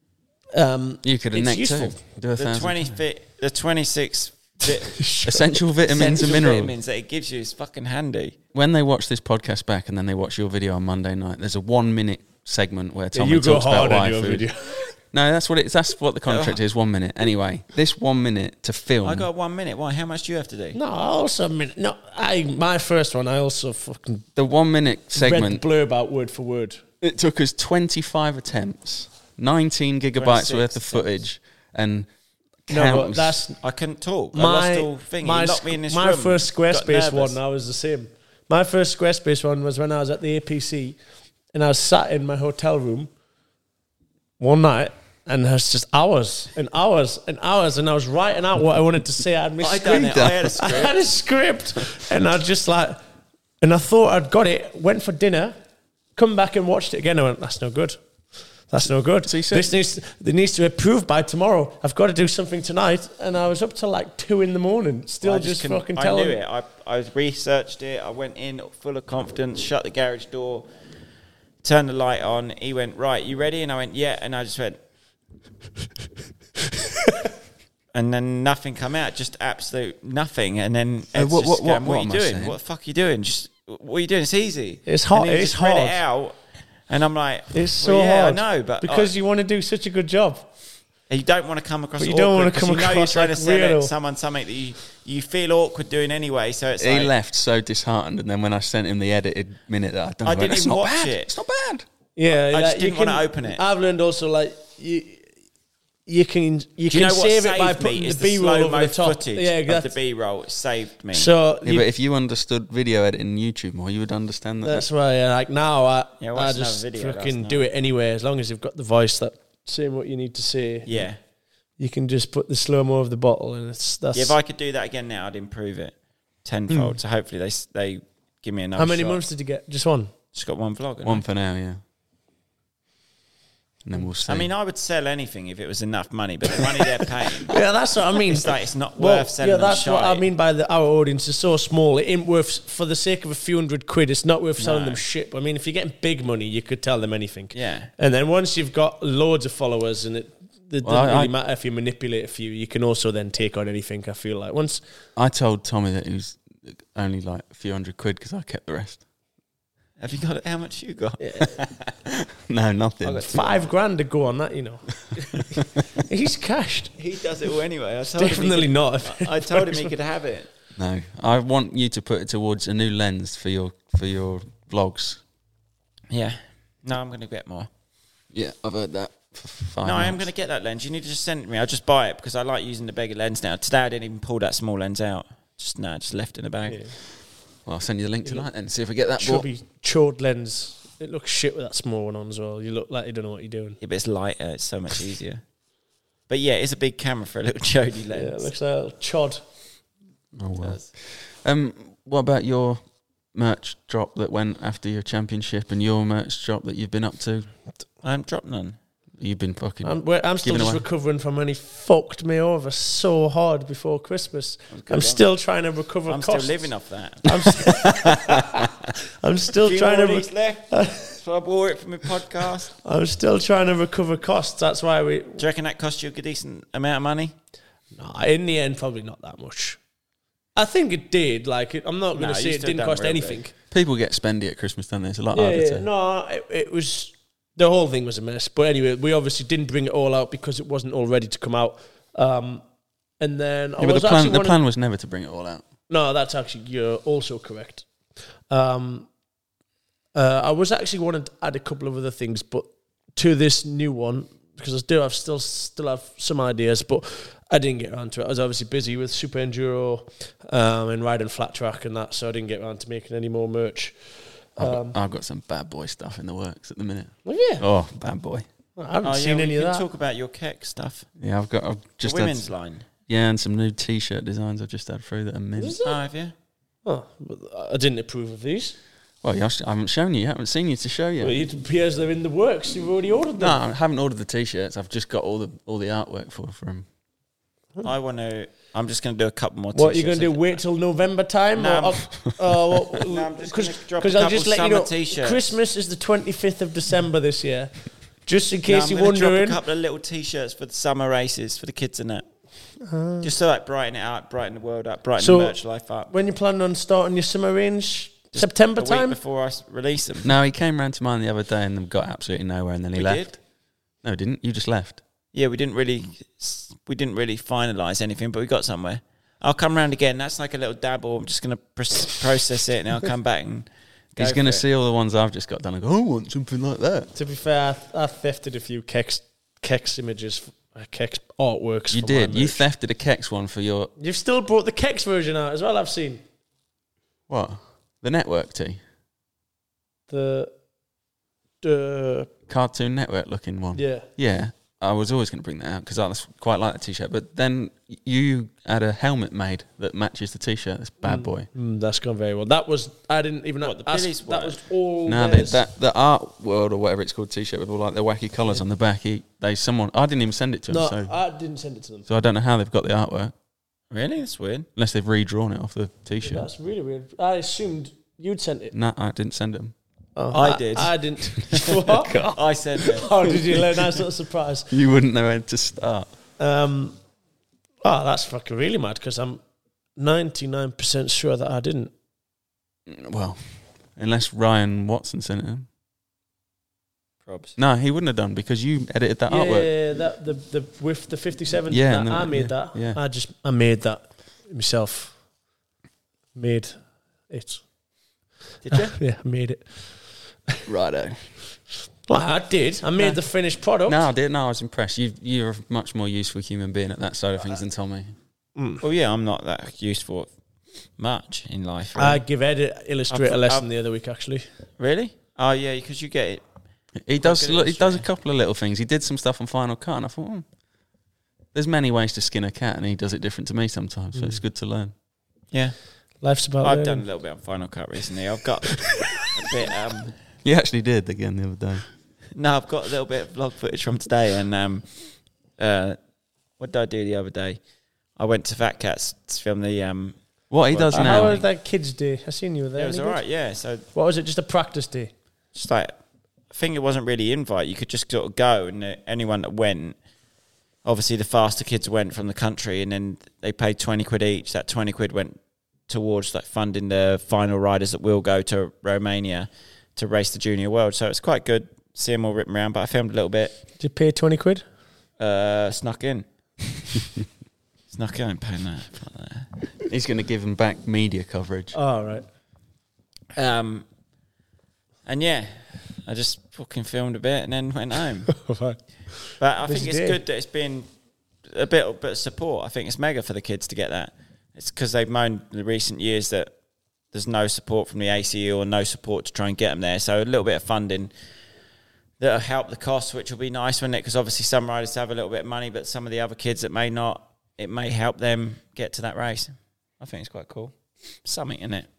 um, You could have it's necked useful. two. Do a The thousand. twenty fit, the twenty six Essential vitamins and minerals. vitamins that it gives you is fucking handy. When they watch this podcast back and then they watch your video on Monday night, there's a one minute segment where Yeah, Tommy you go talks about hard on why your food. video. No, that's what it's. That's what the contract is. One minute. Anyway, this one minute to film. I got one minute. Why? How much do you have to do? No, I also mean, no. I my first one. I also fucking the one minute read the segment. blurb out word for word. It took us twenty-five attempts, nineteen gigabytes twenty-six worth of footage, and No, but countless- that's I couldn't talk. I my lost all thing. my, You locked me in this my room. first Got Squarespace nervous. one. I was the same. My first Squarespace one was when I was at the A P C, and I was sat in my hotel room one night. And it was just hours and hours and hours, and I was writing out what I wanted to say. I had my I script. done it. I had a I script. had a script, and I just like, and I thought I'd got it. Went for dinner, come back and watched it again. I went, "That's no good. That's no good. So you said- this needs, it needs to improve by tomorrow. I've got to do something tonight." And I was up till like two in the morning, still I just, couldn't- fucking I telling. knew it. I, I researched it. I went in full of confidence, shut the garage door, turned the light on. He went, "Right, you ready?" And I went, "Yeah." And I just went, and then nothing come out, just absolute nothing. And then Uh, Ed's what- just what- going, what- what, what are am you I doing? saying? What the fuck are you doing? Just what are you doing? It's easy. It's hard- And he it's just read it hard. out, and I'm like, It's so well, yeah, hard. I know, but because I- you want to do such a good job. you don't want to come across But you awkward don't wanna 'cause come you know you're across trying like to sell weirdo. it someone something that you, you feel awkward doing anyway. So it's he like, left so disheartened, and then when I sent him the edited minute, that I done, I went, didn't "It's even not watch bad. it. It's not bad." Yeah, I just like, you didn't wanna can- open it. I've learned also like you. You can you Do you can know what save it by saved putting me the is the B roll slow over mo the top. footage Yeah, of the that's- B roll. It saved me. So Yeah, you- but if you understood video editing YouTube more, you would understand that. that's why, uh, like now, I Yeah, I watch another just video, fucking that's do not- it anyway. As long as you've got the voice that saying what you need to say, yeah, you can just put the slow mo of the bottle, and it's that's. yeah. If I could do that again now, I'd improve it tenfold. So hopefully they s- they give me another. how many shot. months did you get? Just one. Just got one vlog. haven't One I? for now, yeah. And then we'll see. I mean, I would sell anything if it was enough money, but the money they're paying, Yeah, that's what I mean. it's like it's not Well, worth selling. yeah, them that's what I shite. mean by the our audience is so small. It ain't worth for the sake of a few hundred quid. It's not worth selling No. them shit. But I mean, if you're getting big money, you could tell them anything. Yeah. And then once you've got loads of followers, and it, it Well, doesn't I- really I- matter if you manipulate a few, you can also then take on anything. I feel like once I told Tommy that it was only like a few hundred quid because I kept the rest. Have you got it? How much you got? No, nothing. five grand to go on that, you know, he's cashed. He does it all anyway. I told him he Definitely could- not. I told him he could have it. No, I want you to put it towards a new lens for your for your vlogs. Yeah. No, I'm going to get more. Yeah, I've heard that. For five No, I am months. going to get that lens. You need to just send it to me. I'll just buy it because I like using the bigger lens now. Today I didn't even pull that small lens out. Just no, just left in the bag. Yeah. Well, I'll send you the link tonight and see if we get that bought. Chubby chode lens. It looks shit with that small one on as well. You look like you don't know what you're doing. Yeah, but it's lighter. It's so much easier. But yeah, it's a big camera for a little chody lens. Yeah, it looks like a little chod. Oh well. Um, what about your merch drop that went after your championship and your merch drop that you've been up to? I haven't dropped none. You've been fucking. I'm, well, I'm still just away. recovering from when he fucked me over so hard before Christmas. I'm on. still trying to recover I'm costs. still living off that. I'm, st- I'm still Few trying to. Re- left, so I bought it for my podcast. I'm still trying to recover costs. That's why we. Do you reckon that cost you a decent amount of money? No, in the end, probably not that much. I think it did. Like, it, I'm not going to no, say it didn't cost anything. Big. People get spendy at Christmas, don't they? It's a lot yeah, harder yeah. to. No, it, it was. The whole thing was a mess. But anyway, we obviously didn't bring it all out because it wasn't all ready to come out. Um, and then Yeah, I but was the plan, the wanting, plan was never to bring it all out. No, that's actually, you're also correct. Um, uh, I was actually wanting to add a couple of other things, but to this new one, because I still have still still have some ideas, but I didn't get around to it. I was obviously busy with Super Enduro um, and riding flat track and that, so I didn't get around to making any more merch. I've, Um, got, I've got some bad boy stuff in the works at the minute. well, yeah, Oh, bad boy. I haven't Oh, seen yeah, any we of can that. talk about your Keck stuff. Yeah, I've got. I've just the women's had, line. Yeah, and some new T-shirt designs I've just had through that are mint. Is it? Oh, have you? Oh, but I didn't approve of these. Well, yeah, I haven't shown you. I haven't seen you to show you. Well, it appears they're in the works. You've already ordered No, them. I haven't ordered the T-shirts. I've just got all the all the artwork for from. I want to. I'm just going to do a couple more. What are you going t-shirts. to do? Wait till November time? No, or up, uh, No, I'm just gonna drop a I'll couple just let you summer know. t-shirts. Christmas is the twenty-fifth of December this year. Just in No, case I'm you're gonna drop wondering. a couple of little t-shirts for the summer races for the kids and that. Uh, just to like brighten it up, brighten the world up, brighten So, the merch life up. When you planning on starting your summer range? Just September a time? week before I s- release them. No, he came round to mine the other day and got absolutely nowhere, and then he We left. did. No, he didn't. You just left. Yeah, we didn't really, s- we didn't really finalise anything, but we got somewhere. I'll come round again. That's like a little dabble. I'm just going to pr- process it, and I'll come back and. Go He's going to for it. see all the ones I've just got done and go, oh, I want something like that. To be fair, I, I thefted a few Kex, Kex images, uh, Kex artworks. You for did. my You merch. thefted a Kex one for your You've still brought the Kex version out as well, I've seen. what? The Network tee, The. The. Cartoon Network looking one. Yeah. Yeah. I was always going to bring that out because I was quite like the T-shirt. But then you had a helmet made that matches the T-shirt. That's bad boy. Mm, that's gone very well. That was. I didn't even What, the ask. Billy's That word? was all. No, they, theirs. that the art world or whatever it's called T-shirt with all like the wacky colours on the back. He, they someone I didn't even send it to them, No, so I didn't send it to them. so I don't know how they've got the artwork Really? That's weird. unless they've redrawn it off the T-shirt. That's really weird. I assumed you'd sent it. No, I didn't send them. Oh, I did. I didn't. What? I said it. Oh, did you learn? That's not a surprise. You wouldn't know where to start. Um, oh, that's fucking really mad because I'm ninety-nine percent sure that I didn't. Well, unless Ryan Watson sent it him. Probs. No, he wouldn't have done because you edited that yeah, artwork. that the the with the fifty-seven. Yeah, that, and then- I made yeah, that. yeah. I just I made that myself. Made it. Did you? Yeah, I made it. Righto. Well, I did. I made No. the finished product. No, I did. No, I was impressed. You, you're a much more useful human being at that side of things than Tommy. Well, yeah, I'm not that useful much in life. I Really. give Ed a illustrator I've- lesson I've- the other week actually. really? Oh, yeah, because you get it. He does. good Look, he does a illustrator. couple of little things. He did some stuff on Final Cut, and I thought, hmm, there's many ways to skin a cat, and he does it different to me sometimes. So it's good to learn. Yeah. Life's about I've learning. done a little bit on Final Cut recently. I've got a bit. Um, You actually did again the other day. no, I've got a little bit of vlog footage from today. And um, uh, what did I do the other day? I went to Fat Cats to film the. Um, What he Well, does Uh, now. How was that kids' day? I seen you were there. it was Any all good? right, yeah. So What was it? Just a practice day. just like, I think it wasn't really invite. You could just sort of go, and uh, anyone that went, obviously the faster kids went from the country, and then they paid twenty quid each. That twenty quid went towards like funding the final riders that will go to Romania to race the Junior World. So it's quite good seeing them all ripping around. But I filmed a little bit, Did you pay twenty quid? uh, snuck in. Snuck in, paying that. Fuck that. He's going to give him back media coverage. Oh, right. Um, and yeah, I just fucking filmed a bit and then went home. But I Busy think it's day. good that it's been a bit, a bit of support. I think it's mega for the kids to get that. It's because they've moaned in the recent years that there's no support from the A C U or no support to try and get them there. So a little bit of funding that'll help the costs, which will be nice, wouldn't it? Because obviously some riders have a little bit of money, but some of the other kids that may not, it may help them get to that race. I think it's quite cool. Something in it.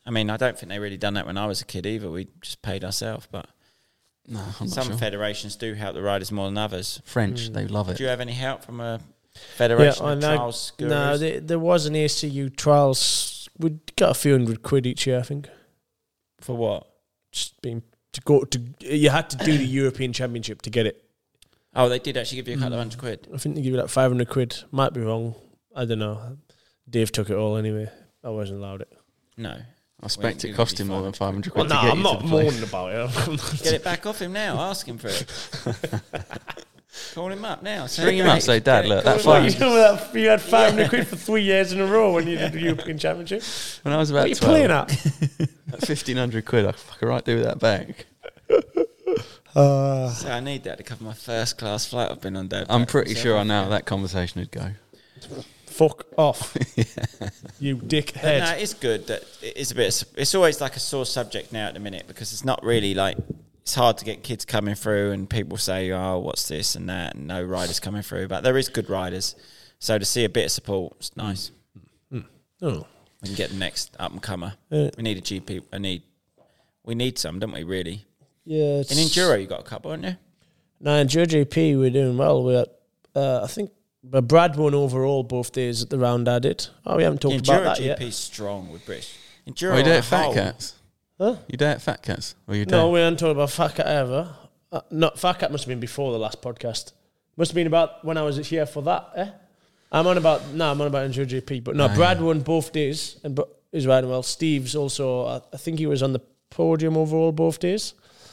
I mean, I don't think they really done that when I was a kid either. We just paid ourselves, but No, I'm some not sure. federations do help the riders more than others. French, they love it. Do you have any help from a federation Yeah, of and I- trials gurus? No, there, there was an A C U trials. We got a few hundred quid each year, I think. For what? Just being to go to. You had to do the European Championship to get it. Oh, they did actually give you a couple of hundred quid. I think they give you like five hundred quid. Might be wrong. I don't know. Dave took it all anyway. I wasn't allowed it. No. I expect Well, it cost him more than five hundred Well, quid no, to get I'm you not to the place. moaning about it. Get it back off him now. Ask him for it. Call him up now. Say, Ring him up, say, Dad, Get it, look, call that him Well, up. you know that you had five hundred quid for three years in a row when you did the European Championship. When I was What about are you twelve, playing at? at fifteen hundred quid, I could fucking right do with that back. Uh, So I need that to cover my first class flight I've been on, Dad. I'm pretty sure I know how that conversation would go. fuck off, you But dickhead. no, it's good that it's a bit. It's always like a sore subject now at the minute because it's not really like it's hard to get kids coming through and people say, "Oh, what's this and that," and no riders coming through. But there is good riders, so to see a bit of support, it's nice. Oh. We can get the next up and comer. Yeah. We need a G P. I need. We need some, don't we? Really. Yeah, it's, In enduro, you got a couple, haven't you? No, in Enduro G P we're doing well. We're at, uh, I think, but Brad won overall both days at the round I did. Oh, we haven't talked Enduro about that G yet. P strong with British. Enduro. Oh, you do on it a at Fat whole- Cats? Huh? You do it at Fat Cats? Or you No, don't? we haven't talked about Fat Cat ever. Uh, no, Fat Cat must have been before the last podcast. Must have been about when I was here for that. Eh? I'm on about no, I'm on about Enduro G P. But no, Ah, Brad yeah. won both days and but he's riding well. Steve's also. I, I think he was on the podium overall both days.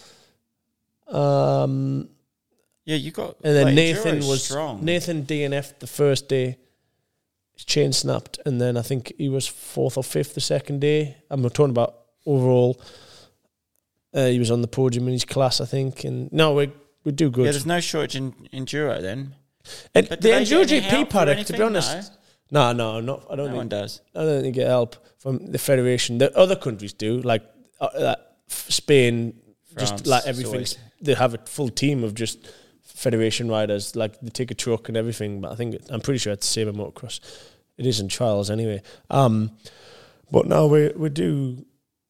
Um, Yeah, you got. and then like, Nathan Enduro's was strong. Nathan D N F the first day. His chain snapped, and then I think he was fourth or fifth the second day. I'm talking about overall. Uh, he was on the podium in his class, I think. And no, we we do good. Yeah, there's no shortage in enduro then. And But the do they Enduro get G any P help or paddock, to be anything? honest. No, no, not. I don't No one think. does. I don't think they get help from the federation. The other countries do, like uh, uh, Spain. France, just like it's everything's, always- they have a full team of just federation riders. Like they take a truck and everything. But I think I'm pretty sure it's the same in motocross. It is in trials anyway. Um, but no, we we do.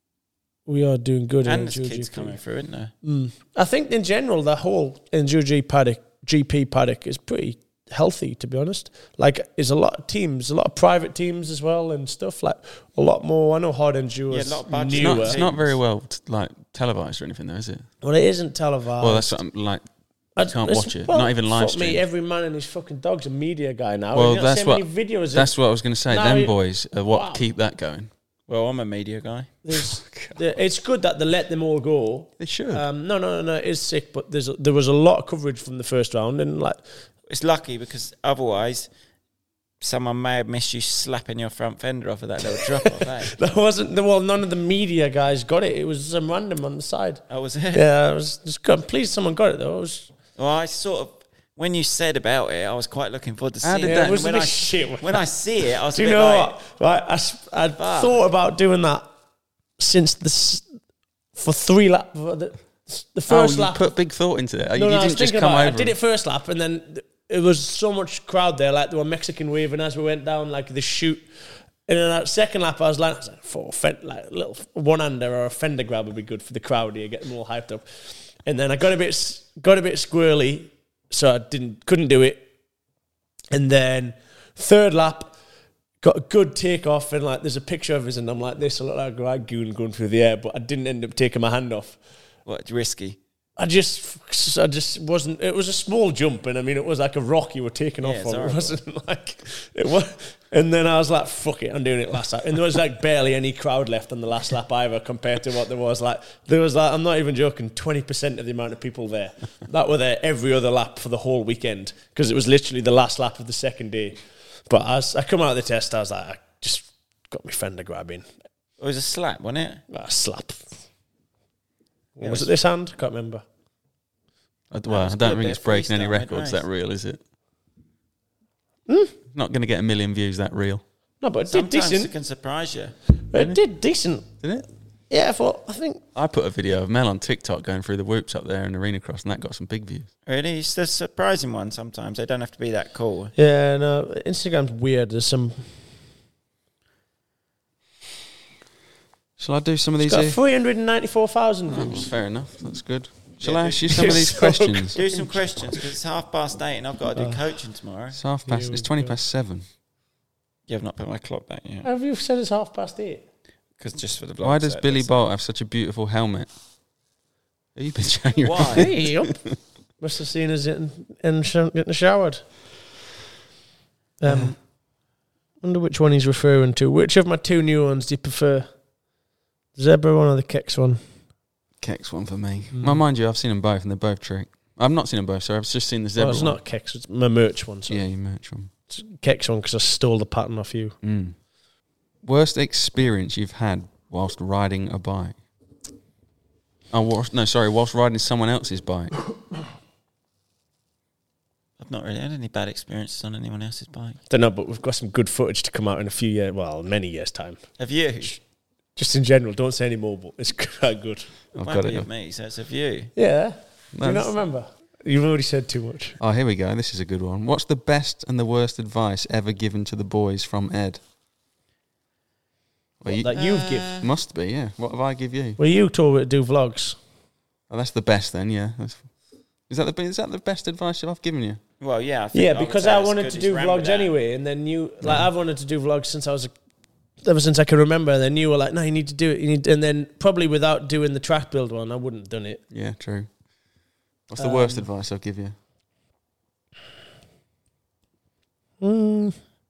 We are doing good. And in there's Enduro kids G P. coming through, isn't there? Mm. I think in general the whole Enduro G paddock, G P paddock is pretty healthy, to be honest. Like, there's a lot of teams, a lot of private teams as well and stuff. Like a lot more. I know hard enduro Yeah, is a lot of budget. It's newer. not, it's not very well t- like televised or anything, though, is it? Well, it isn't televised. Well, that's what I'm, like. I can't it's- watch it. well, Not even live fuck me, stream. every man and his fucking dog's a media guy now. Well, You don't that's see what many videos. that's what I was going to say. No, Them it- boys are what Wow. keep that going. Well, I'm a media guy. There's, the, it's good that they let them all go. They should. Um, no, no, no, no, it is sick, but there's a, there was a lot of coverage from the first round, and like, It's lucky because otherwise, someone may have missed you slapping your front fender off of that little drop off. Eh? there wasn't. Well, none of the media guys got it. It was some random on the side. Oh, was it? Yeah, I was just I'm pleased someone got it though. It was, Well, I sort of when you said about it, I was quite looking forward to How seeing did it. that- And it was a when bit I shit. when I see it, I was Do a you bit know like, what? Right, I, s- I'd Fuck. thought about doing that since the s- for three lap for the, the Oh, first you lap. put big thought into it. no, you no, I was didn't just thinking come about it. over. I did it first lap, and then th- it was so much crowd there. Like there were Mexican waving as we went down, like the chute. And then that second lap, I was like, I was like, for fen- like a little one under or a fender grab would be good for the crowd here, get them all hyped up. And then I got a bit s- got a bit squirrely, so I didn't couldn't do it. And then third lap, got a good takeoff, and like there's a picture of us, and I'm like this, I look like a grad goon going through the air, but I didn't end up taking my hand off. what risky? I just, I just wasn't. It was a small jump, and I mean, it was like a rock you were taking Yeah, off it's on. It horrible. wasn't like it was. And then I was like, "Fuck it, I'm doing it last lap." And there was like barely any crowd left on the last lap either, compared to what there was. Like there was like, I'm not even joking, twenty percent of the amount of people there that were there every other lap for the whole weekend because it was literally the last lap of the second day. But as I come out of the test, I was like, I just got my fender grabbing, It was a slap, wasn't it? a slap. Yeah, was it it this hand? Can't remember. Uh, Well, was I don't good, think bit it's of breaking any freestyle, records mate, that real, is it? Hmm? Not going to get a million views that real, No, but it did Sometimes decent. it can surprise you. It did decent. did it? Yeah, I thought, I think. I put a video of Mel on TikTok going through the whoops up there in Arena Cross, and that got some big views. Really, it's the surprising one. Sometimes they don't have to be that cool. Yeah, no, Instagram's weird. There's some. Shall I do some of these It's got here? three hundred ninety-four thousand views. Fair enough. That's good. Shall Yeah, I ask you some of these so questions? Do some questions because it's half past eight and I've got to do coaching tomorrow. It's half past. It's twenty past seven. You have not put my clock back yet. Have you said it's half past eight? Because just for the vlog. Why does set, Billy that's- Bolt have such a beautiful helmet? Are you been showing your Why? Hey, up. Must have seen us in, in sh- getting showered. Um, wonder which one he's referring to. Which of my two new ones do you prefer? The zebra one or the Kex one? Kex one for me. Mm. Well, mind you, I've seen them both and they're both trick. I've not seen them both, sorry. I've just seen the zebra Well, it's one. not Kex, it's my merch one. So Yeah, you merch one. it's Kex one because I stole the pattern off you. Mm. Worst experience you've had whilst riding a bike? Oh, whilst, no, sorry, whilst riding someone else's bike. I've not really had any bad experiences on anyone else's bike. Don't know, but we've got some good footage to come out in a few years, well, many years' time. Have you? Just in general, don't say any more, but it's quite good. I've Won't got be it. of me, so it's of you. Yeah. Do you That's- not remember? You've already said too much. Oh, here we go. This is a good one. What's the best and the worst advice ever given to the boys from Ed? Well, you, That you've given. must be, yeah. What have I give you? Well, you told me to do vlogs. Oh, that's the best then, yeah. That's, is that the is that the best advice I've given you? Well, yeah. I think Yeah, I would because say I as wanted good to as do ran vlogs with that. anyway, and then you like I've wanted to do vlogs since I was a, ever since I can remember. And then you were like, "No, you need to do it." You need, and then probably without doing the track build one, I wouldn't have done it. Yeah, true. What's the worst Um, advice I'll give you? Mm.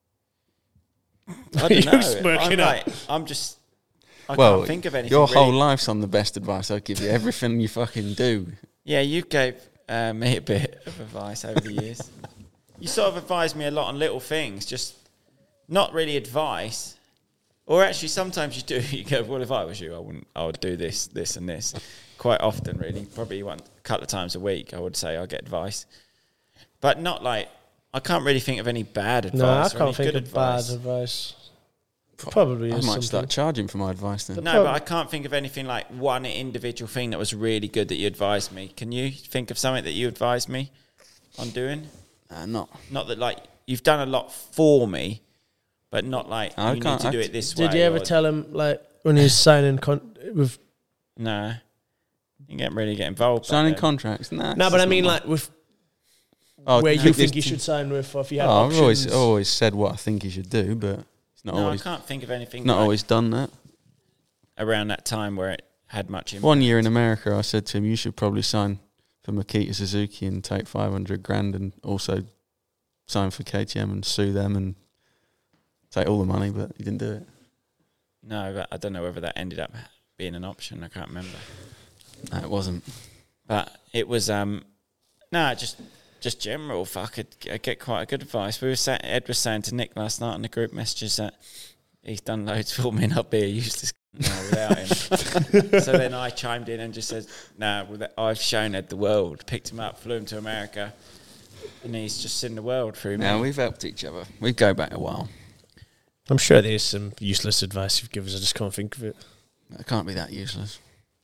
I don't You're know. smirking I'm up. like, I'm just. I well, can't think of anything. your whole really. life's on the best advice I'll give you. Everything you fucking do. Yeah, you gave uh, me a bit of advice over the years. You sort of advised me a lot on little things, just not really advice. Or actually, sometimes you do. You go, well, if I was you, I wouldn't. I would do this, this, and this. Quite often, really. Probably one a couple of times a week, I would say I'll get advice. But not like, I can't really think of any bad advice. No, I or any can't think good of advice. bad advice. Probably I is might something. start charging for my advice then. No, but I can't think of anything like one individual thing that was really good that you advised me. Can you think of something that you advised me on doing? Uh, not. Not that like you've done a lot for me, but not like I you need can't- to I do t- it this way. Did you ever or- tell him like when he was signing con- with? No, you get really get involved. back Signing then. contracts? Nah, No, it's but I not mean my- like with Oh, where take you this think you to- should sign with, or if you had Oh, I've options. always always said what I think you should do, but it's not No, always I can't think of anything. not like always done that. around that time where it had much impact. One year in America, I said to him, "You should probably sign for Makita Suzuki and take five hundred grand, and also sign for K T M and sue them and take all the money." But he didn't do it. No, but I don't know whether that ended up being an option. I can't remember. No, it wasn't. But it was um, no, just just general. Fuck, I I get quite a good advice. We were sa- Ed was saying to Nick last night on the group messages that he's done loads for me, and I'll be a useless now without him. So then I chimed in and just said, "No, nah, I've shown Ed the world. Picked him up, flew him to America, and he's just seen the world through me." Now we've helped each other. We go back a while. I'm sure there's some useless advice you've given us. I just can't think of it. It can't be that useless.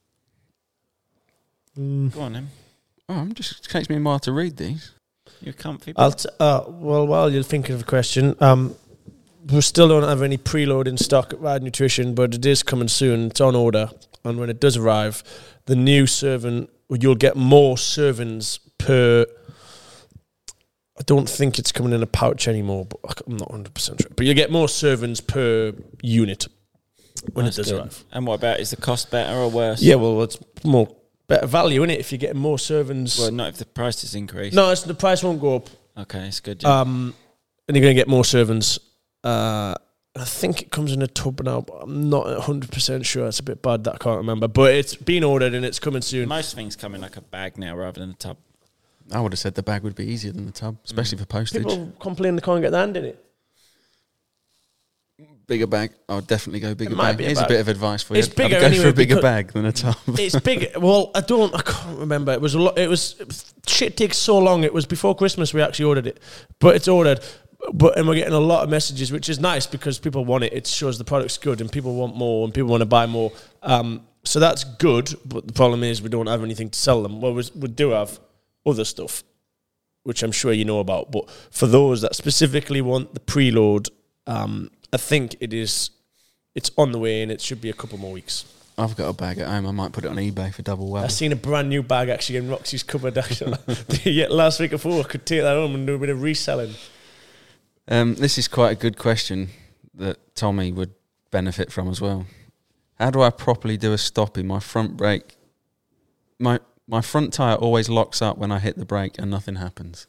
Go on, then. Oh, I'm just it takes me a while to read these. You're comfy. I'll t- uh, well, while you're thinking of a question, um, we still don't have any preload in stock at Ride Nutrition, but it is coming soon. It's on order, and when it does arrive, the new serving, you'll get more servings per. I don't think it's coming in a pouch anymore, but I'm not one hundred percent sure. But you get more servings per unit when That's it does good. arrive. And what about, is the cost better or worse? Yeah, well, it's more better value, isn't it? If you're getting more servings. Well, not if the price is increased. No, it's, the price won't go up. Okay, it's good. Yeah. Um, and you're going to get more servings. Uh, I think it comes in a tub now, but I'm not one hundred percent sure. It's a bit bad that I can't remember. But it's been ordered and it's coming soon. Most things come in like a bag now rather than a tub. I would have said the bag would be easier than the tub, especially for postage. People complain they can't get their hand in it. Bigger bag. I would definitely go bigger It might bag. be a Here's a bag. bit of advice for you. It's I'd bigger go anyway for a bigger because- bag than a tub. It's big. Well, I don't. I can't remember. It was a lot. It was shit. Takes so long. It was before Christmas we actually ordered it, but it's ordered. But and we're getting a lot of messages, which is nice because people want it. It shows the product's good and people want more and people want to buy more. Um, so that's good. But the problem is we don't have anything to sell them. Well, we, we do have other stuff, which I'm sure you know about. But for those that specifically want the preload, um, I think it is it's on the way and it should be a couple more weeks. I've got a bag at home. I might put it on eBay for double well. I've seen a brand new bag actually in Roxy's cupboard actually. Yeah, last week or four, I could take that home and do a bit of reselling. Um, this is quite a good question that Tommy would benefit from as well. How do I properly do a stoppie? My front brake, my my front tyre always locks up when I hit the brake and nothing happens.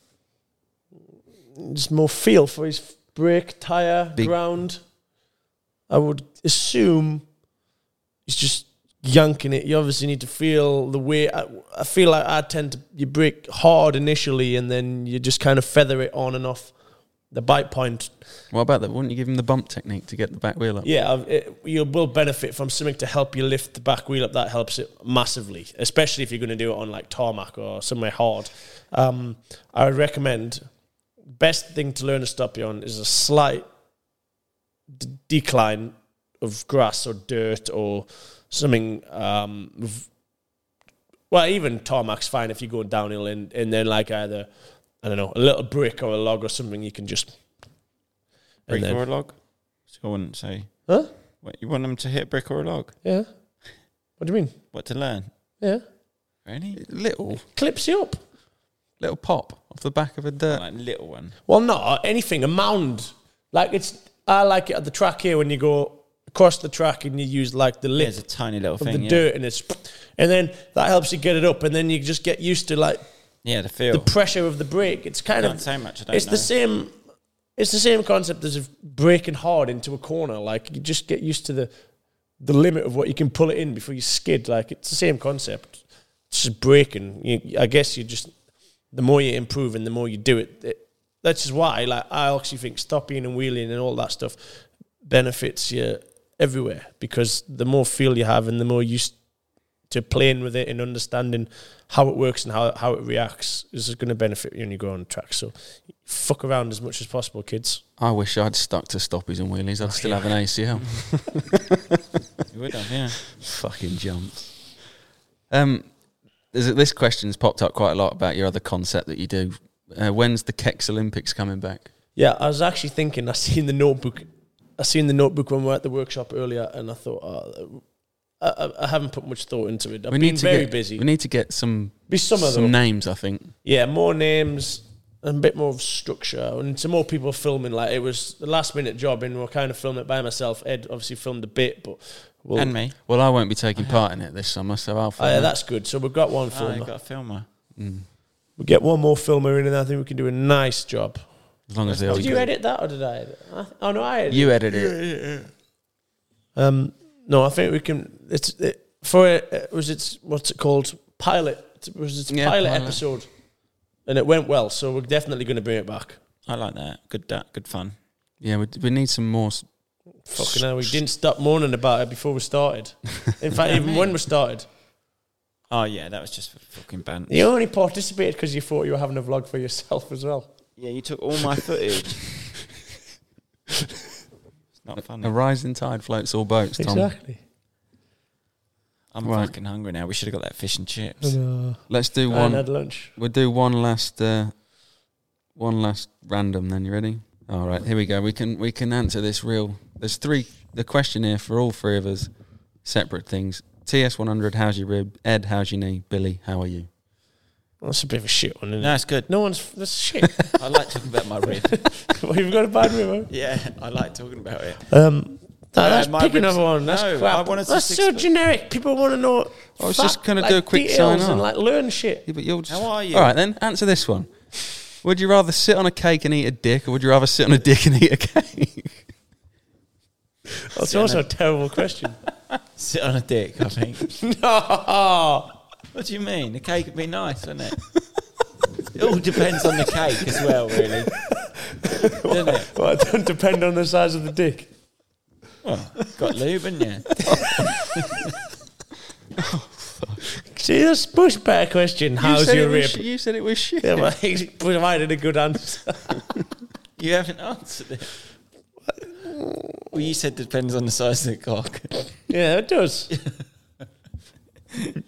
Just more feel for his brake, tyre, Big. ground. I would assume he's just yanking it. You obviously need to feel the weight. I, I feel like I tend to, you brake hard initially and then you just kind of feather it on and off the bite point. What about that? Wouldn't you give him the bump technique to get the back wheel up? Yeah, it, you will benefit from something to help you lift the back wheel up. That helps it massively, especially if you're going to do it on like tarmac or somewhere hard. Um, I would recommend, best thing to learn to stop you on is a slight d- decline of grass or dirt or something. Um, v- well, even tarmac's fine if you're going downhill and, and then like either, I don't know, a little brick or a log or something you can just... Brick then, or a log? So I wouldn't say. Huh? What, you want them to hit a brick or a log? Yeah. What do you mean? What, to learn? Yeah. Really? Little, Clips you up. little pop off the back of a dirt. Like little one. Well, no, anything, a mound. Like it's, I like it at the track here when you go across the track and you use like the lip There's a tiny little of thing. the yeah. dirt and it's, and then that helps you get it up and then you just get used to like Yeah, the feel. the pressure of the brake. It's kind Can't of, say much, I don't it's know. the same, it's the same concept as of braking hard into a corner. Like you just get used to the, the limit of what you can pull it in before you skid. Like it's the same concept. It's just braking. You, I guess you just, the more you improve and the more you do it, it that's just why, like, I actually think stopping and wheeling and all that stuff benefits you everywhere because the more feel you have and the more used to playing with it and understanding how it works and how, how it reacts is going to benefit you when you go on the track. So fuck around as much as possible, kids. I wish I'd stuck to stoppies and wheelies. I'd still have an A C L. You would have, yeah. Fucking jumps. Um, there's a, this question's popped up quite a lot about your other concept that you do. Uh, when's the Kex Olympics coming back? Yeah, I was actually thinking, I seen the notebook, I seen the notebook when we were at the workshop earlier and I thought, oh, I, I haven't put much thought into it. I've we been need to very get, busy. We need to get some, Be some of some them. names, I think. Yeah, more names and a bit more of structure and some more people filming. Like it was the last minute job and we we're kind of filming it by myself. Ed obviously filmed a bit, but we'll, And me. Well, I won't be taking part in it this summer, so I'll Oh, film yeah, it. that's good. So we've got one Oh, filmer. you got a filmer. We get one more filmer in, and I think we can do a nice job. As long as they all Did you edit that, or did I edit? I, oh no, I edited. You edit it. Um, no, I think we can. It's it, for it, it was its what's it called? Pilot. It was its Yeah, pilot, pilot. episode, and it went well. So we're definitely going to bring it back. I like that. Good, that, good fun. Yeah, we, we need some more. s- Fucking hell, we didn't stop moaning about it before we started. In fact, even when we started, Oh yeah, that was just for fucking band. you only participated because you thought you were having a vlog for yourself as well. Yeah, you took all my footage. It's not funny. A rising tide floats all boats, Tom. Exactly. I'm Right. fucking hungry now. We should have got that fish and chips. And, uh, Let's do I one. had lunch. We'll do one last, uh, one last random. Then you ready? All right, here we go. We can we can answer this real. There's three. The question here for all three of us, separate things. T S one hundred, how's your rib? Ed, how's your knee? Billy, how are you? That's a bit of a shit one, isn't No, it? it's good. No one's. That's shit. I like talking about my rib. Well, you've got a bad rib. Yeah, I like talking about it. Um, no, Uh, that's my pick ribs- another one. That's no, crap. I wanted to that's six so foot- generic. People want to know. I was fat, just gonna like, do a quick details sign and off. like learn shit. Yeah, but you'll just, How are you? All right, then answer this one. Would you rather sit on a cake and eat a dick, or would you rather sit on a dick and eat a cake? That's also a terrible question. Sit on a dick, I think. No. What do you mean? The cake would be nice, wouldn't it? It all depends on the cake as well, really. Doesn't it? Well, it doesn't depend on the size of the dick. Well, got lube, haven't you? See, that's a much better question. How's said your it rib? was sh- you said it was shit. Yeah, well, he provided a good answer. You haven't answered it. Well, you said depends on the size of the cock. Yeah, it does.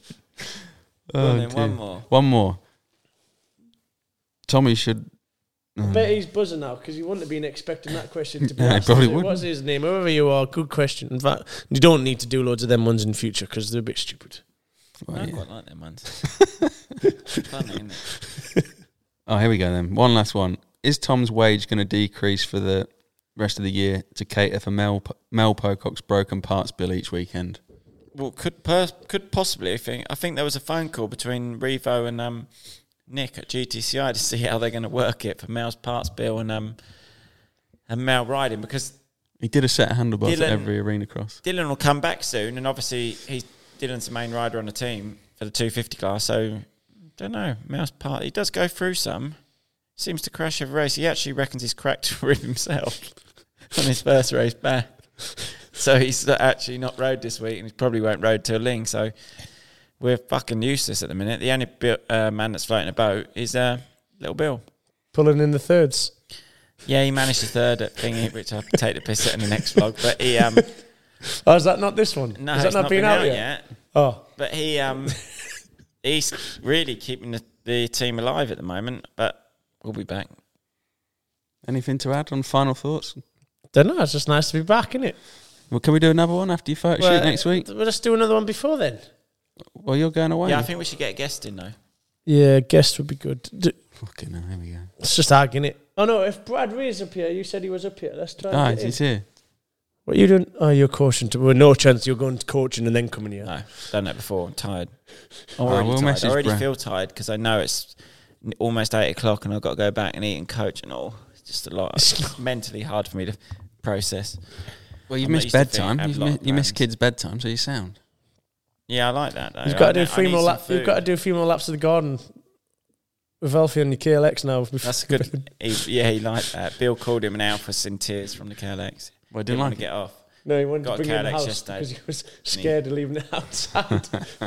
Go on Oh, then, dear. one more. One more. Tommy should I bet he's buzzing now because he wouldn't have been expecting that question to be Yeah, he asked. probably What's wouldn't. his name? Whoever you are, good question. In fact, you don't need to do loads of them ones in future because they're a bit stupid. I Well, yeah. quite like them ones. Funny, isn't it? Oh, here we go then. One last one. Is Tom's wage going to decrease for the rest of the year to cater for Mel, Mel Pocock's broken parts bill each weekend? Well, could per- could possibly. I think I think there was a phone call between Revo and um, Nick at G T C I to see how they're going to work it for Mel's parts bill and um and Mel riding, because He did a set of handlebars Dylan- at every arena cross. Dylan will come back soon, and obviously he's Dylan's the main rider on the team for the two fifty class. So don't know. Mel's part he does go through some. Seems to crash every race. He actually reckons he's cracked a rib himself on his first race back. So he's actually not rode this week, and he probably won't rode till Ling. So we're fucking useless at the minute. The only uh, man that's floating a boat is uh, Little Bill. Pulling in the thirds. Yeah, he managed the third at thingy, which I'll take the piss at in the next vlog. But he, um, Oh, is that not this one? no, Is that it's not, been out yet? yet. Oh, But he, um, he's really keeping the, the team alive at the moment. But we'll be back. Anything to add on final thoughts? don't know. It's just nice to be back, isn't it? Well, can we do another one after your photo shoot next week? We'll just do another one before then. Well, you're going away. Yeah, I think we should get a guest in though. Yeah, guest would be good. D- Fucking hell, here we go. It's just arguing it. Oh no, if Brad Ree's up here, you said he was up here. Let's try. Ah, and get he's him. here. What are you doing? Oh, you're coaching. To, well, no chance you're going to coaching and then coming here. No, done that before. I'm tired. I'm Oh, already we'll tired. message I already Brad. feel tired because I know it's n- almost eight o'clock and I've got to go back and eat and coach and all. It's just a lot. It's mentally hard for me to process. Well, you've I'm not missed used to bedtime. think- have You've a lot mi- of you miss plans. kids' bedtime, so you sound. Yeah, I like that though. You've got to I do know- I three need more some laps. You've food. got to do a few more laps of the garden with Alfie on your K L X now. That's a good. He, yeah, he liked that. Bill called him an alpha in tears from the K L X. Well, I Didn't didn't want like to it. get off. No, he wanted Got to a bring it in the K L X house yesterday. because he was scared of leaving it outside.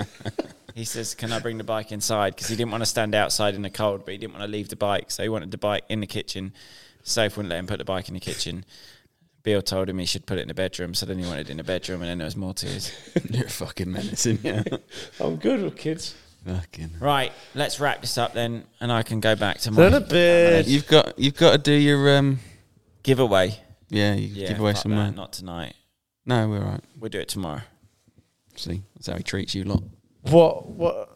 He says, "Can I bring the bike inside?" Because he didn't want to stand outside in the cold, but he didn't want to leave the bike, so he wanted the bike in the kitchen. Soph wouldn't let him put the bike in the kitchen. Bill told him he should put it in the bedroom, so then he wanted it in the bedroom, and then there was more tears. You're a fucking menace, aren't you? I'm good with kids. Fucking. Right, let's wrap this up then, and I can go back to Done my a bit. You've got you've got to do your um. giveaway. Yeah, you Yeah, give away fuck some. that, Uh, not tonight. no, we're all right. We'll do it tomorrow. See, that's how he treats you lot. What? What?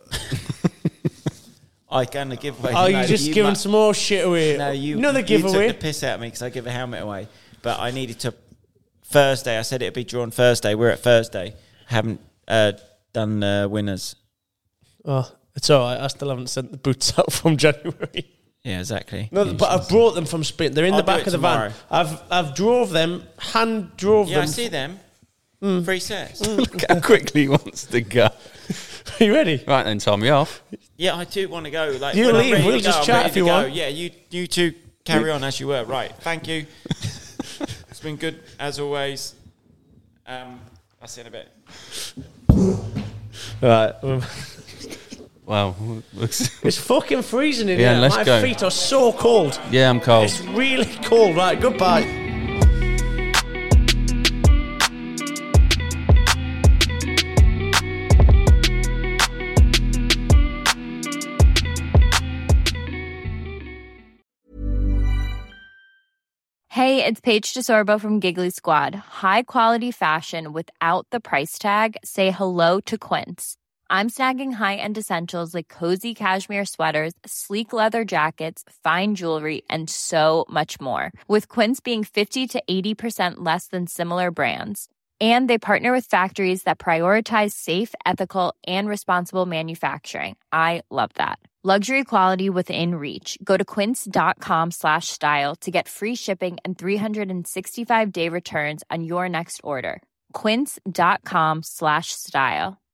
I can give away. Are no, you just giving mu- some more shit away? No, you. Another you giveaway. took the piss out of me because I give a helmet away, but I needed to. Thursday, I said it'd be drawn Thursday. We're at Thursday. Haven't uh, done uh, winners. Oh, it's all right. I still haven't sent the boots out from January. Yeah, exactly. No, but I've brought them from Spain. They're in I'll the back do of it the tomorrow. van. I've I've drove them, hand drove Yeah, I them. see them. Mm. Three sets. Look how quickly he wants to go. Are you ready? Right then, Tom, you off. Yeah, I do want to go. Like, You when I'm leave, ready we'll to just go, I'm chat ready if to you go. want. Yeah, you you two carry on as you were. Right. Thank you. It's been good as always. Um, I'll see you in a bit. Right. Wow. Looks- It's fucking freezing in Yeah, here. let's My go. feet are so cold. yeah, I'm cold. It's really cold. Right, goodbye. Hey, it's Paige DeSorbo from Giggly Squad. High quality fashion without the price tag. Say hello to Quince. I'm snagging high-end essentials like cozy cashmere sweaters, sleek leather jackets, fine jewelry, and so much more. With Quince being fifty to eighty percent less than similar brands. And they partner with factories that prioritize safe, ethical, and responsible manufacturing. I love that. Luxury quality within reach. Go to quince.com slash style to get free shipping and three sixty-five day returns on your next order. Quince.com slash style.